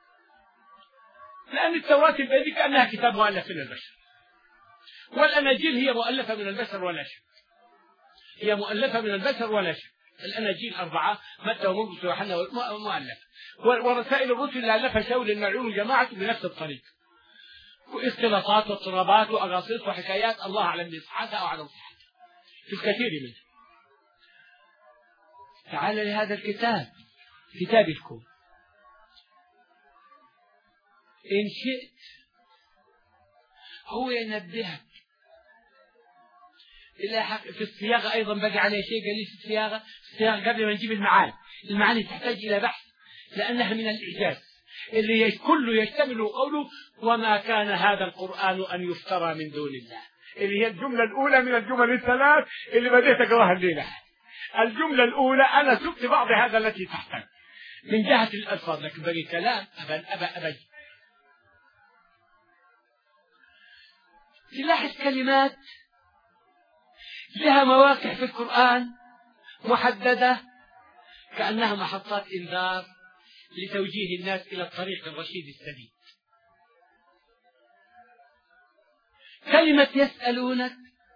لأن التوراة بأيدي كأنها كتاب مؤلف من البشر، والأناجيل هي مؤلفة من البشر ولا شك، هي مؤلفة من البشر ولا شك. الأناجيل 4 متى ومرقس ويوحنا مؤلفة، ورسائل الرسل اللي ألفها شاول الملعون جماعة بنفس الطريقة، واختلاطات واضطرابات وأغاصيص وحكايات الله أعلم بصحتها أو عدم صحتها في الكثير منه. تعال لهذا الكتاب، كتاب الكون. إن شئت هو ينبهك إلى حق في الصياغة أيضا بقى عليه شيء قليل في الصياغة قبل ما نجيب المعاني تحتاج إلى بحث، لأنها من الإعجاز اللي كله يشتمل قوله وما كان هذا القرآن أن يفترى من دون الله، اللي هي الجملة الأولى من الجمل الثلاث اللي بديت أقراها الليلة. الجملة الأولى أنا سبت بعض هذا التي تحتاج من جهة الألفاظ، لكن بقي كلام أبي تلاحظ كلمات لها مواقع في القرآن محددة كأنها محطات إنذار لتوجيه الناس إلى الطريق الرشيد السديد. كلمة يسألونك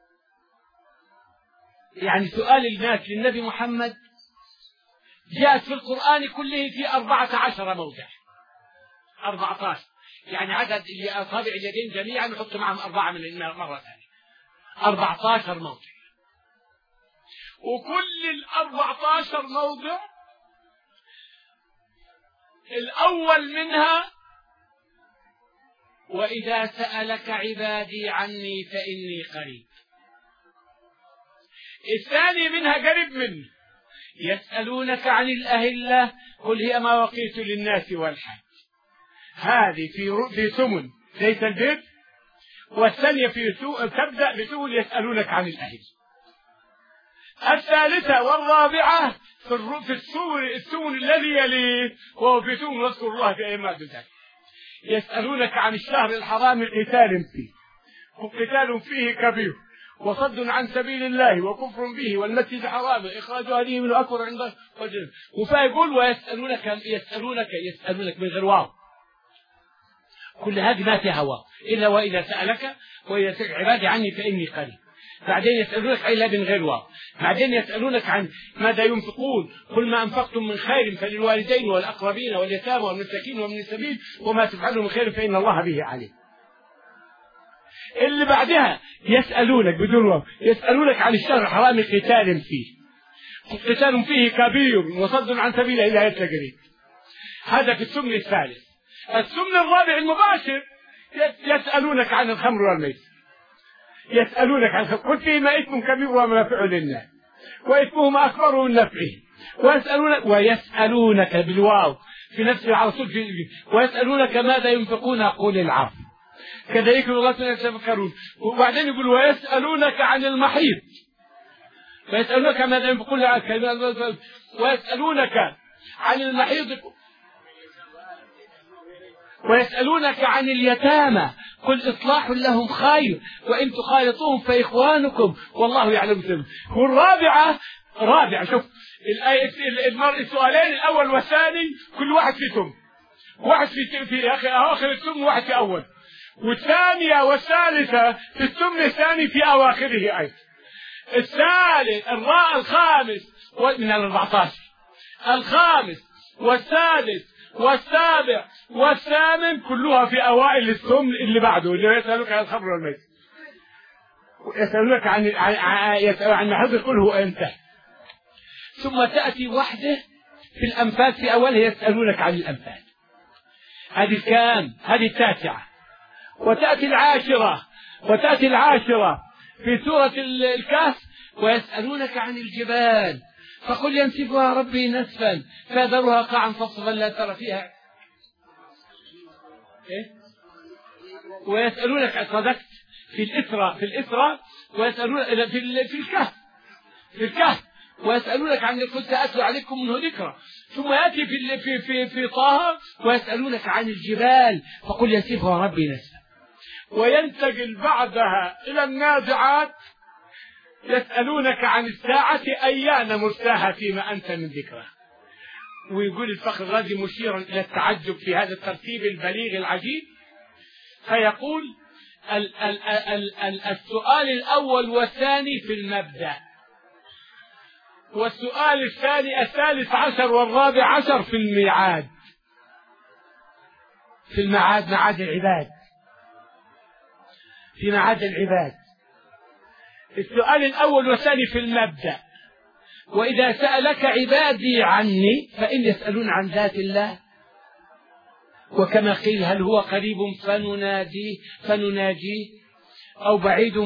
يعني سؤال الناس للنبي محمد جاءت في القرآن كله في 14 موضع. 14 يعني عدد أصابع اليدين جميعا نحط معهم 4 من مرة ثانية. 14 موضع، وكل 14 موضع الأول منها وإذا سألك عبادي عني فإني قريب. الثاني منها قريب منه يسألونك عن الأهلة قل هي مواقيت للناس والحج. هذه في سمن ليس البر، والثانية تبدأ بسؤال يسألونك عن الأهلة. الثالثة والرابعة في السمن الذي يليه وهو في سمن نذكر الله في أيام معدودات. يسألونك عن الشهر الحرام قتال فيه وقتال فيه كبير وصد عن سبيل الله وكفر به والمسجد الحرام إخراج أهله منه أكبر عند وجل. وفيقول يسألونك من غير واو. كل هذه ما فيها واو إلا وإذا سألك وإذا سألك عبادي عني فإني قريب. بعدين يسألونك إلا من غير واو. بعدين يسألونك عن ماذا ينفقون قل ما أنفقتم من خير فللوالدين والأقربين واليتامى والمساكين ومن السبيل وما تفعلوا من خير فإن الله به عليم. اللي بعدها يسألونك بدون واو يسألونك عن الشهر الحرام قتال فيه قتال فيه كبير وصد عن سبيل الله قريب. هذا في السمن الثالث. السمن الرابع المباشر يسألونك عن الخمر والميسر. يسألونك عن الخمر قل فيهما إثم كبير ومنافع للناس وإثمهما أكبر من نفعه ويسألونك بالواو في نفس الرسول ويسألونك ماذا ينفقون قل العفو. كذلك الله يتفكرون. وبعدين يقول ويسألونك عن المحيط ويسألونك ماذا ينفقون ويسألونك عن المحيط ويسألونك عن اليتامى قل إصلاح لهم خير وإن تخالطوهم فإخوانكم والله يعلم سرهم. والرابعة شوف السؤالين الأول والثاني كل واحد في ثم واحد في آخر الثم واحد في أول والثانية والثالثة في الثمن الثاني في أواخره أيضا. الثالث الراء الخامس من 14 الخامس والسادس والسابع والثامن كلها في أوائل الثمن اللي بعده، اللي يسألوك عن الخمر والميسر ويسألونك عن محض كله أنت. ثم تأتي وحده في الأنفال في أولها يسألونك عن الأنفال. هذه كام؟ هذه التاسعة. وتأتي العاشرة في سورة الكهف ويسألونك عن الجبال فقل ينسفها ربي نسفا فذرها قاعا صفصفا لا ترى فيها. ويسألونك صدقت في الإسراء ويسألونك في الكهف ويسألونك عن قل سأتلو عليكم منه ذكرى. ثم يأتي في طه ويسألونك عن الجبال فقل ينسفها ربي نسفا. وينتقل بعدها إلى النازعات يسألونك عن الساعة أيان مرساها فيما أنت من ذكرها. ويقول الفخر الرازي مشيرا إلى التعجب في هذا الترتيب البليغ العجيب فيقول السؤال الأول والثاني في المبدأ، والسؤال الثاني الثالث عشر والرابع عشر في الميعاد، في المعاد، معاد العباد، في معاد العباد. السؤال الأول والثاني في المبدأ. وإذا سألك عبادي عني فإن يسألون عن ذات الله. وكما قيل هل هو قريب فنناجيه أو بعيد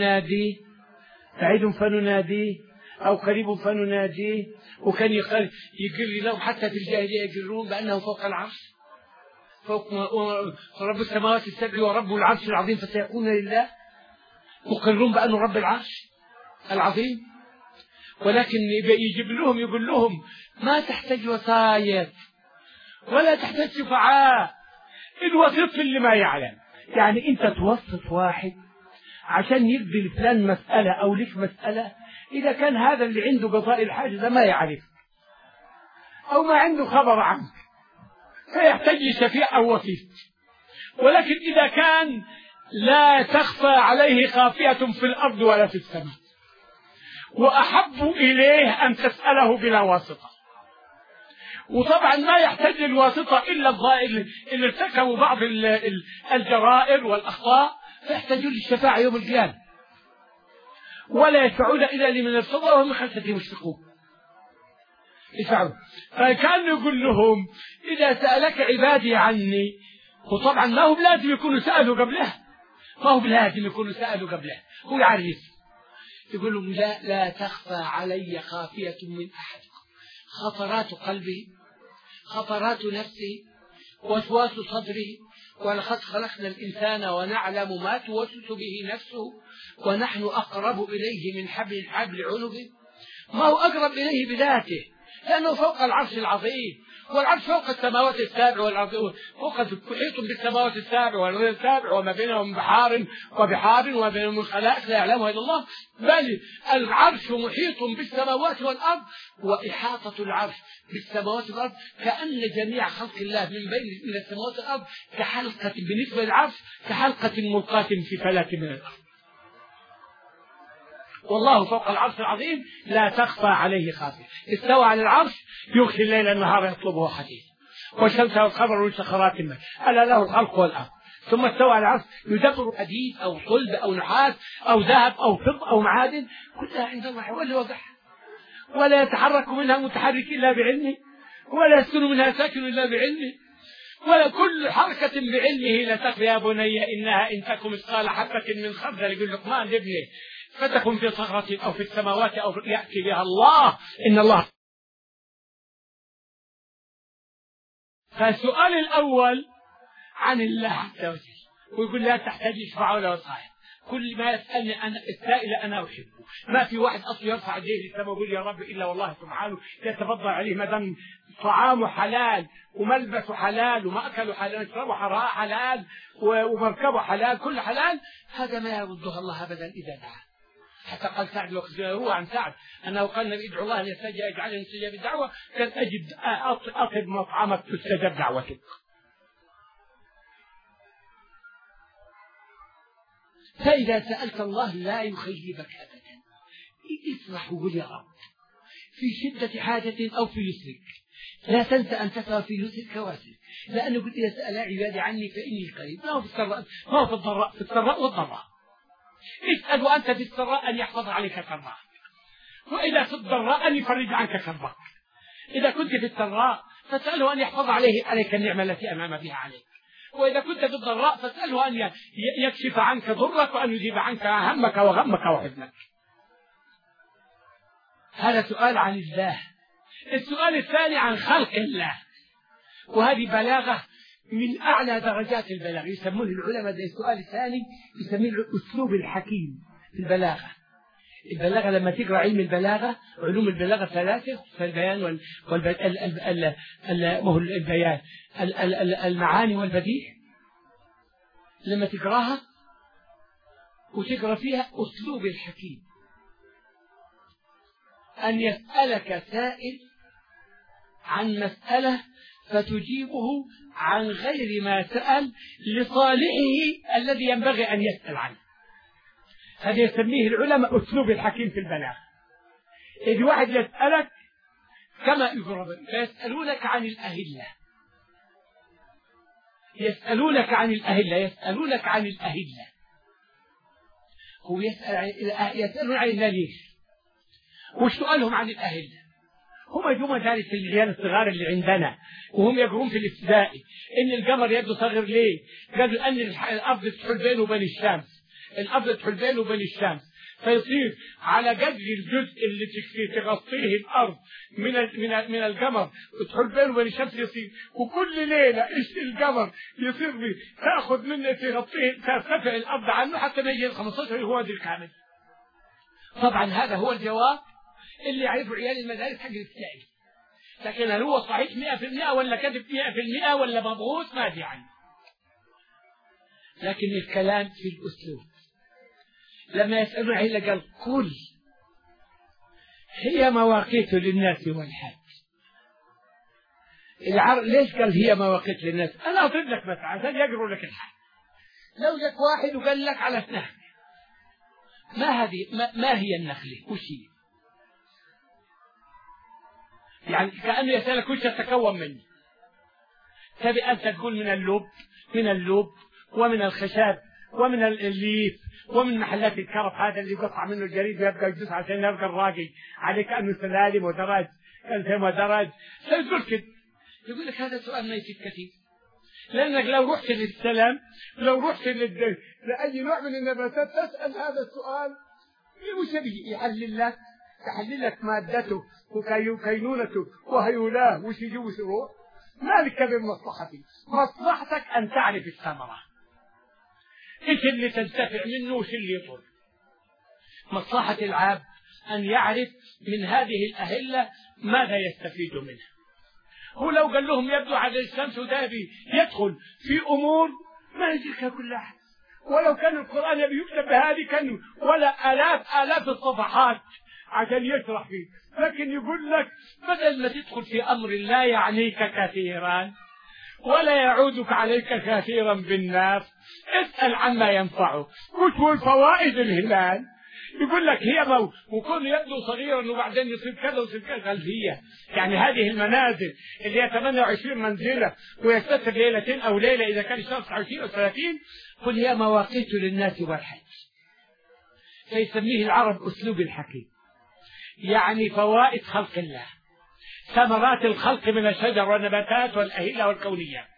فنناديه أو قريب فنناجيه. وكان يقر لهم حتى في الجاهلية يقرون بأنه فوق العرش، فوق رب السماوات السبع ورب العرش العظيم فسيقولون لله، مقرون بأنه رب العرش العظيم. ولكن يقول لهم ما تحتاج وسايط ولا تحتاج شفعاء، الوسيط اللي ما يعلم. يعني انت توسط واحد عشان يقضي لفلان مسألة او لك مسألة، اذا كان هذا اللي عنده قضاء الحاجة ده ما يعرف او ما عنده خبر عنك فيحتاج شفيع او وسيط. ولكن اذا كان لا تخفى عليه خافية في الارض ولا في السماء، واحب اليه ان تسأله بلا واسطة، وطبعا ما يحتاج الواسطة إلا الضائل اللي ارتكبوا بعض الجرائر والأخطاء فيحتاجون للشفاعة يوم القيامة، ولا يشفعون إلا لمن ارتضى وهم خلفته مشفقون يشفعون. فكان يقول لهم إذا سألك عبادي عني، وطبعا ما هو لازم يكونوا سألوا قبله، هو يعرف. يقول لهم لا تخفى علي خافية من أحد، خطرات قلبي، خطرات نفسي، وسواس صدري. ولقد خلقنا الإنسان ونعلم ما توسوس به نفسه ونحن أقرب إليه من حبل عنقه. ما هو أقرب إليه بذاته لأنه فوق العرش العظيم، والعرش فوق السماوات السابع والأرض، فوق محيط بالسماوات السابع والأرض السابع وما بينهم وبحار وما بينهم الخلائق لا يعلمها إلا الله. بل العرش محيط بالسماوات والأرض، وإحاطة العرش بالسماوات والأرض كأن جميع خلق الله من السماوات والأرض كحلقة بالنسبة للعرش كحلقة ملقاة في فلك من الأرض. والله فوق العرش العظيم لا تخفى عليه خافية. استوى على العرش يغشي الليل النهار يطلبه حديث، والشمس والقمر والسخرات الماء، ألا له الخلق والأمر. ثم استوى على العرش يدبر حديد أو صلب أو نحاس أو ذهب أو فضة أو معادن كلها عند الله ولا وضعها، ولا يتحرك منها متحرك إلا بعلمه، ولا يسكن منها ساكن إلا بعلمه، ولا كل حركة بعلمه. لا تخف يا بني إنها إن تكن مثقال حبة من خردل، يقول لقمان لابنه، فتكن في صخرة أو في السماوات أو يأتي بها الله، إن الله. فالسؤال الأول عن الله عز وجل، ويقول لا تحتاج شفاعة ولا وصايا. كل ما يسألني أنا السائل أنا أحبه. ما في واحد أصلا يرفع يديه للسماء ويقول يا رب إلا والله سبحانه يتفضل عليه ما دام طعامه حلال وملبسه حلال ومأكله حلال وشربه حلال ومركبه حلال، كل حلال. هذا ما يردها الله أبدا إذا دعا. حتى قال سعد هو عن سعد أنه قال النبي ادعو الله أن يجعلني استجاب الدعوة، كان أجد أطب مطعمك تستجاب دعوتك. فإذا سألت الله لا يخيبك أبدا. اسمح وقل يا رب في شدة حاجة أو في يسرك، لا تنسى أن تسأل في يسرك واسرك، لأنه قلت يسأل عبادي عني فإني قريب. ما هو في السراء، ما هو في الضراء، في السراء والضراء. اسأل وأنت في السراء أن يحفظ عليك كربك، وإذا في الضراء أن يفرج عنك كربك. إذا كنت في السراء فاسأله أن يحفظ عليك النعمة التي أنعم بها عليك، وإذا كنت في الضراء فاسأله أن يكشف عنك ضرك وأن يذيب عنك همك وغمك وحزنك. هذا سؤال عن الله. السؤال الثاني عن خلق الله، وهذه بلاغة من أعلى درجات البلاغة، يسمونه العلماء زي السؤال الثاني يسميه الأسلوب الحكيم في البلاغة. البلاغة لما تقرأ علم البلاغة، علوم البلاغة ثلاثة، فالبيان البيان المعاني والبديع، لما تقرأها وتقرأ فيها أسلوب الحكيم، أن يسألك سائل عن مسألة فتجيبه عن غير ما سأل لصالحه الذي ينبغي أن يسأل عنه. هذا يسميه العلماء أسلوب الحكيم في البلاغة. إذا واحد يسألك كما يقرب، فيسألونك عن الأهلة، يسألونك عن الأهلة، هو يسألون عن الله ليش؟ وش سؤالهم عن الأهلة؟ هم يجوا مدارس العيال الصغار اللي عندنا وهم يقرون في الابتدائي إن القمر يبدو صغير ليه؟ قالوا أن الأرض تحول بينه وبين الشمس، الأرض تحول بينه وبين الشمس، فيصير على قدر الجزء اللي تغطيه الأرض من القمر وتحول بينه وبين الشمس يصير، وكل ليلة إيش القمر يصير تأخذ منه تغطيه، ترتفع الأرض عنه حتى ما يجي 15 هو ذي الكامل. طبعا هذا هو الجواب اللي يعرفه عيال المدارس حق الابتدائي، لكن هل هو صحيح 100% ولا كذب 100% ولا مبغوث ما في عنه. لكن الكلام في الأسلوب. لما يسألون عيلة قال قل هي مواقيت للناس والحج. ليش قال هي مواقيت للناس؟ أنا أضرب لك مثلا عشان يقروا لك الحج. لو جاك واحد وقال لك على النخل، ما هي النخلة؟ وش هي؟ يعني كأنه يسألك وش تتكون منه. تبي أنت تقول من اللب ومن الخشب ومن الليف ومن محلات الكرف، هذا اللي يقطع منه الجريد ويبقى يدوس عشان يبقى الراقي عليه كأنه سلالم ودرج كالفهم ودرج. تقول كده، يقول لك هذا سؤال ما يفيد كثير، لأنك لو رحت للسلام، لو رحت لأي نوع من النباتات تسأل هذا السؤال وش يحلل لك مادته وكينونته وهيولاه وش يجي وش يروح. مالك بمصلحتي، مصلحتك أن تعرف الثمرة، إيش اللي تنتفع منه وإيش اللي يضر. مصلحة العبد أن يعرف من هذه الأهلة ماذا يستفيد منها. هو لو قال لهم يبدو على الشمس ودابي يدخل في أمور ما يدركها كل أحد، ولو كان القرآن يبي يكتب بهذه كان ولا آلاف الصفحات عشان يشرح فيه، لكن يقول لك بدل ما تدخل في أمر لا يعنيك كثيرا ولا يعودك عليك كثيرا بالناس، اسأل عما ينفعك. وش فوائد الهلال؟ يقول لك هي وكون يبدو صغيرا وبعدين يصير كذا ويصير كذا. هي يعني هذه المنازل اللي هي 28 منزلة ويستتر ليلتين أو ليلة إذا كان الشهر 29 أو 30، قل هي مواقيت للناس والحج. فيسميه العرب أسلوب الحكيم، يعني فوائد خلق الله، ثمرات الخلق من الشجر والنباتات والأهلة والكونيات.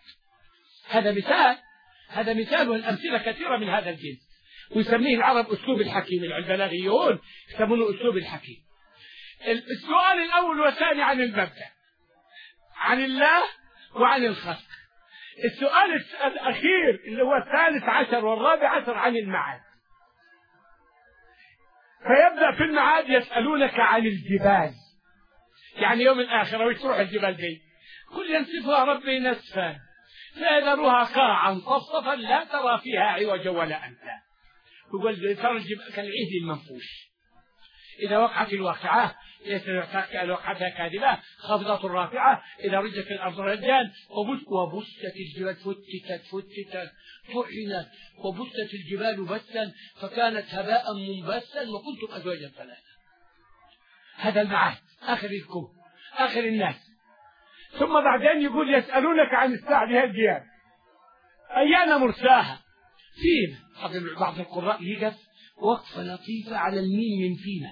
هذا مثال والأمثلة كثيرة من هذا الجنس، ويسميه العرب أسلوب الحكيم. البلاغيون يسمونه أسلوب الحكيم. السؤال الأول والثاني عن المبدأ، عن الله وعن الخلق. السؤال الأخير اللي هو الثالث عشر والرابع عشر عن المعاد. فيبدأ في المعاد يسألونك عن الجبال، يعني يوم الآخرة وش تروح الجبال دي؟ قل ينسفها ربي نسفا فيذرها قاعا صفصفا لا ترى فيها عوجا ولا أمتا. يقول ترى الجبال كالعهن المنفوش. إذا وقعت الواقعة وقعتها كاذبة خافضة رافعة إذا رجت الأرض رجا وبست الجبال فتتت طحنت وبست الجبال بسا فكانت هباء منبسا وكنتم أزواجا ثلاثة. هذا المعاد آخر الكون آخر الناس. ثم بعدين يقول يسألونك عن الساعة هالجياد أيان مرساها فينا. بعض القراء يقف وقفة لطيفة على الميم من فينا،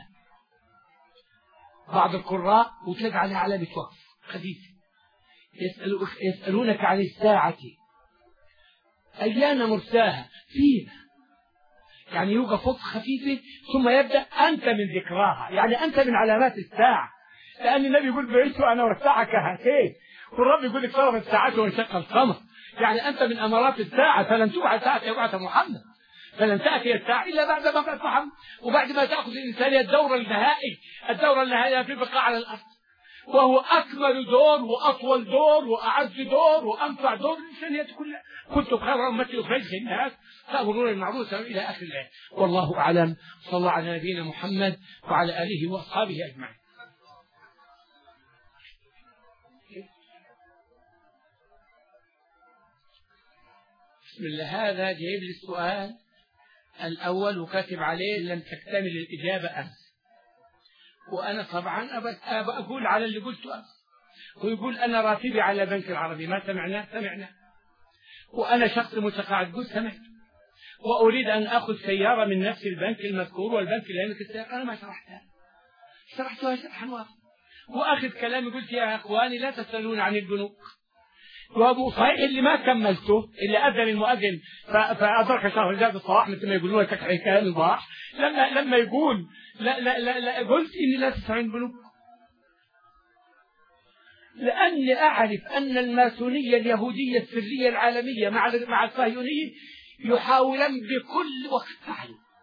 بعض القراء وتلقى على علامة وقف خفيفة. يسألونك عن الساعة أيان مرساها فينا، يعني يوقف وقف خفيفة ثم يبدأ أنت من ذكراها، يعني أنت من علامات الساعة، لأن النبي يقول بعثت أنا والساعة كهاتين، والرب يقول لك صرفت الساعة وانشق القمر، يعني أنت من أمارات الساعة. فلن تبعث ساعة يبعث محمد، فلن تأتي الساعة إلا بعد ما بعث محمد، وبعد ما تأخذ الإنسانية الدورة النهائية في البقاء على الأرض، وهو أكمل دور وأطول دور وأعز دور وأنفع دور للإنسانية كلها. كنتم خير أمة أخرجت للناس تأمرون بالمعروف إلى آخر الآية. والله أعلم. صلى الله على نبينا محمد وعلى آله وأصحابه أجمعين. بسم الله. هذا جايب لي السؤال الأول وكاتب عليه لم تكتمل الإجابة أمس، وأنا طبعا أقول على اللي قلته أمس. ويقول أنا راتبي على البنك العربي، ما سمعنا. وأنا شخص متقاعد، قلت سمعت، وأريد أن أخذ سيارة من نفس البنك المذكور والبنك اللي يملك السيارة. أنا ما شرحتها شرحا واضحا، وآخذ كلامي قلت يا أخواني لا تسألون عن البنوك. وابو صحيح اللي ما كملته اللي اذن المؤذن فادرك شهر الجاد الصباح مثل ما يقولون لك حكايه الصباح، لما يقول لا قلت اني لا تسمعين بنوك، لاني اعرف ان الماسونيه اليهوديه السريه العالميه مع الصهيونيه يحاولون بكل وقت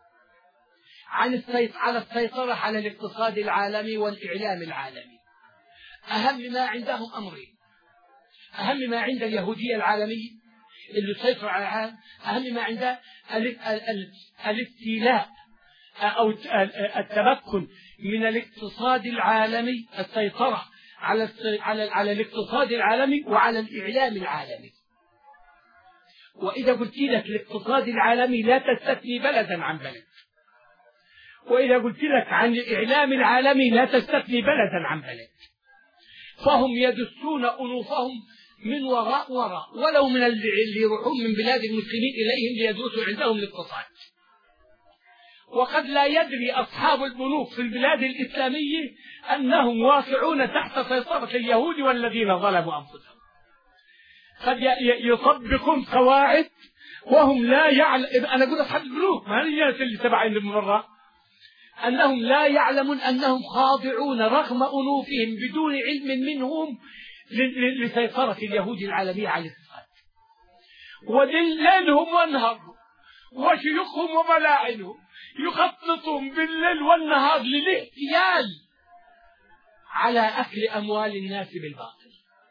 على السيطره على الاقتصاد العالمي والاعلام العالمي. اهم ما عندهم امرين، أهم ما عند اليهودية العالمية اللي تسيطر على العالم، أهم ما عندها الاستيلاء أو التمكن من الاقتصاد العالمي، السيطرة على الاقتصاد العالمي وعلى الإعلام العالمي. وإذا قلت لك الاقتصاد العالمي لا تستثني بلدا عن بلد، وإذا قلت لك عن الإعلام العالمي لا تستثني بلدا عن بلد، فهم يدسون أنوفهم من وراء ولو من اللي يروحون من بلاد المسلمين إليهم ليدرسوا عندهم الاقتصاد. وقد لا يدري أصحاب البنوك في البلاد الإسلامية أنهم واقعون تحت سيطرة اليهود والذين ظلموا أنفسهم. قد يطبقون قواعد وهم لا يعلم. أنا أقول أصحاب البنوك ما هي الناس اللي تبعين للمرة، أنهم لا يعلمون أنهم خاضعون رغم أنوفهم بدون علم منهم لسيطرة اليهود العالمية على الاقتصاد. ودلالهم ونهارهم وشيوخهم وملاعنهم يخططون بالليل والنهار للاحتيال على أكل أموال الناس بالباطل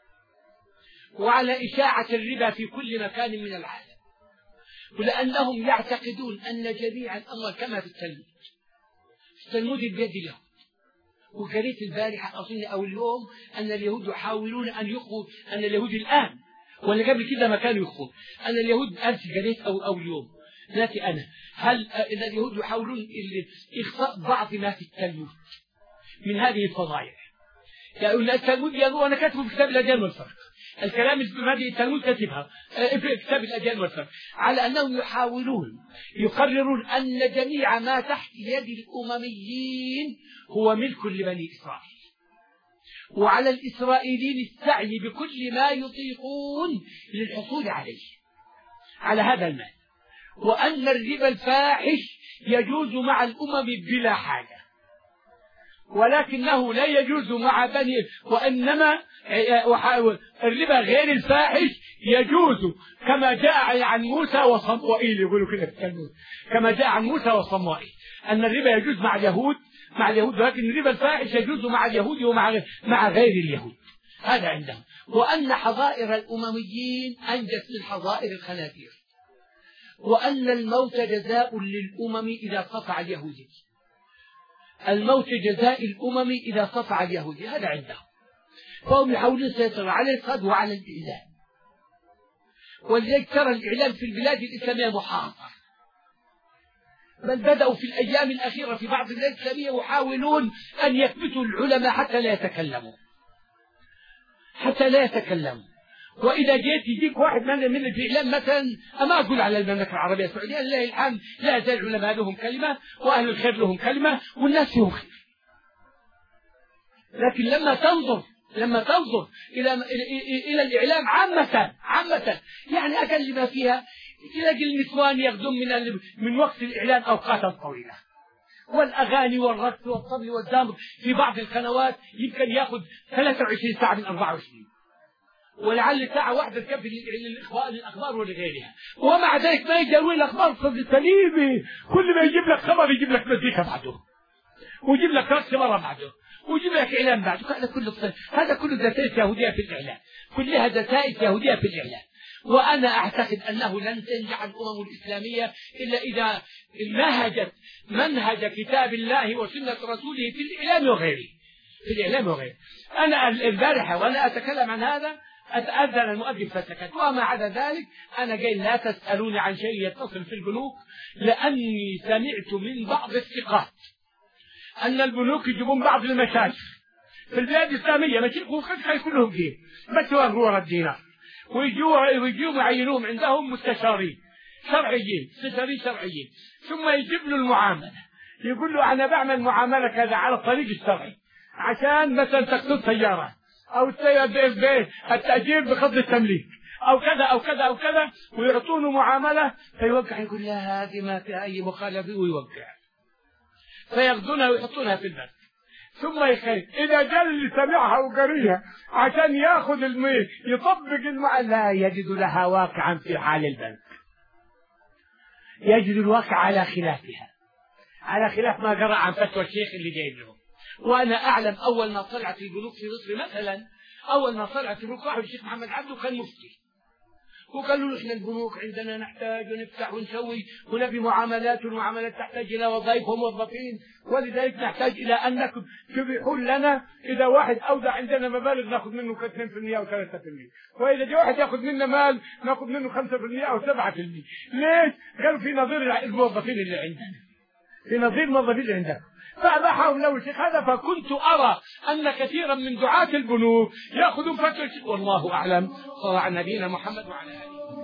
وعلى إشاعة الربا في كل مكان من العالم، ولأنهم يعتقدون أن جميع الأمر كما في التلمود بيد اليهود. وقريت البارحة أظن أو اليوم أن اليهود يحاولون أن يخفوا، أن اليهود الآن ولا قبل كده ما كانوا يخفون، أن اليهود أمس قريت أو اليوم ناتي أنا، هل أن اليهود يحاولون إخفاء بعض ما في التلمود من هذه الفضائح؟ يعني التلمود أنا كاتبه في كتاب الأديان والفرق، الكلام المادي التلمود كاتبها في كتاب الأديان والفرق، على أنهم يحاولون يقررون أن جميع ما تحت يد الأمميين هو ملك لبني إسرائيل، وعلى الإسرائيليين السعي بكل ما يطيقون للحصول عليه على هذا المال، وأن الربا الفاحش يجوز مع الأمم بلا حاجة، ولكنه لا يجوز مع بني، وإنما الربا غير الفاحش يجوز كما جاء عن موسى وصموئيل، يقولوا كده في التلمود كما جاء عن موسى وصموئيل أن الربا يجوز مع اليهود ولكن الربا الفاحش يجوز مع اليهود ومع غير اليهود. هذا عندهم. وأن حضائر الأمميين أنجس من حضائر الخنازير، وأن الموت جزاء للأمم إذا قطع اليهودي. الموت جزاء الأمم إذا صفع اليهودي، هذا عندهم، فهم يحاولون السيطرة على الإقتصاد وعلى الإعلام. ولذلك ترى الإعلام في البلاد الإسلامية محاصر، بل بدأوا في الأيام الأخيرة في بعض البلاد الإسلامية يحاولون أن يكبتوا العلماء حتى لا يتكلموا. وإذا جيت يجيك واحد من الإعلام مثلا، أما أقول على المملكة العربية السعودية لله الحمد، لا يزال العلماء لهم كلمة وأهل الخير لهم كلمة والناس فيهم خير. لكن لما تنظر إلى الإعلام عامة يعني أقل ما فيها تلاقي النسوان يخدم من وقت الإعلام أوقاتا طويلة، والأغاني والرقص والطبل والزمر في بعض القنوات يمكن يأخذ 23 ساعة من 24، ولعل ساعة واحدة تكفي للأخبار ولغيرها. ومع ذلك ما يجاوي الأخبار صدق سليمة، كل ما يجيب لك خبر يجيب لك مزيكا بعده، ويجيب لك رقص مرة بعده، ويجيب لك إعلام بعده. هذا كله دسائس يهودية في الإعلام، كلها دسائس يهودية في الإعلام. وأنا أعتقد أنه لن تنجح الأمم الإسلامية إلا إذا نهجت منهج كتاب الله وسنة رسوله في الإعلام وغيره. أنا البارحة وأنا أتكلم عن هذا أتأذن المؤذن فسكت. وما عدا ذلك أنا قايل لا تسألوني عن شيء يتصل في البنوك، لأني سمعت من بعض الثقات أن البنوك يجيبون بعض المشايخ في البلاد الإسلامية، مشايخ كلهم جيب بس ورا الدينار، ويجوا يعينوهم عندهم مستشارين شرعيين، ثم يجيب له المعاملة، يقول له أنا بعمل معاملة كذا على الطريق الشرعي عشان مثلا تقسط سيارة أو التأجير بقبض التمليك أو كذا أو كذا أو كذا، ويعطونه معاملة فيوقع، يقول لا هذه ما في أي مخالفة، ويوقع، فياخذونها ويحطونها في البنك. ثم يخير إذا جاء اللي سمعها وقريها عشان يأخذ يطبق لا يجد لها واقعا في حال البنك، يجد الواقع على خلاف ما قرأ عن فتوى الشيخ اللي جايب لهم. وأنا أعلم أول ما طلعت البنوك في مصر مثلا، أول ما طلعت البنوك واحد الشيخ محمد عبده كان مفتي، وقالوا له إحنا البنوك عندنا نحتاج ونفتح ونسوي ونبي معاملات، والمعاملات تحتاج إلى وظائف وموظفين، ولذلك نحتاج إلى أن تبيحون لنا إذا واحد أودع عندنا مبالغ نأخذ منه 2% أو 3%، وإذا جاء واحد يأخذ منا مال نأخذ منه 5% أو 7%. ليش؟ قالوا في نظير الموظفين اللي عندنا، فأباحهم له الشيخ هذا. فكنت أرى أن كثيرا من دعاة البنوك يأخذون فتوى الشيخ، والله أعلم. صلى على نبينا محمد وعلى آله.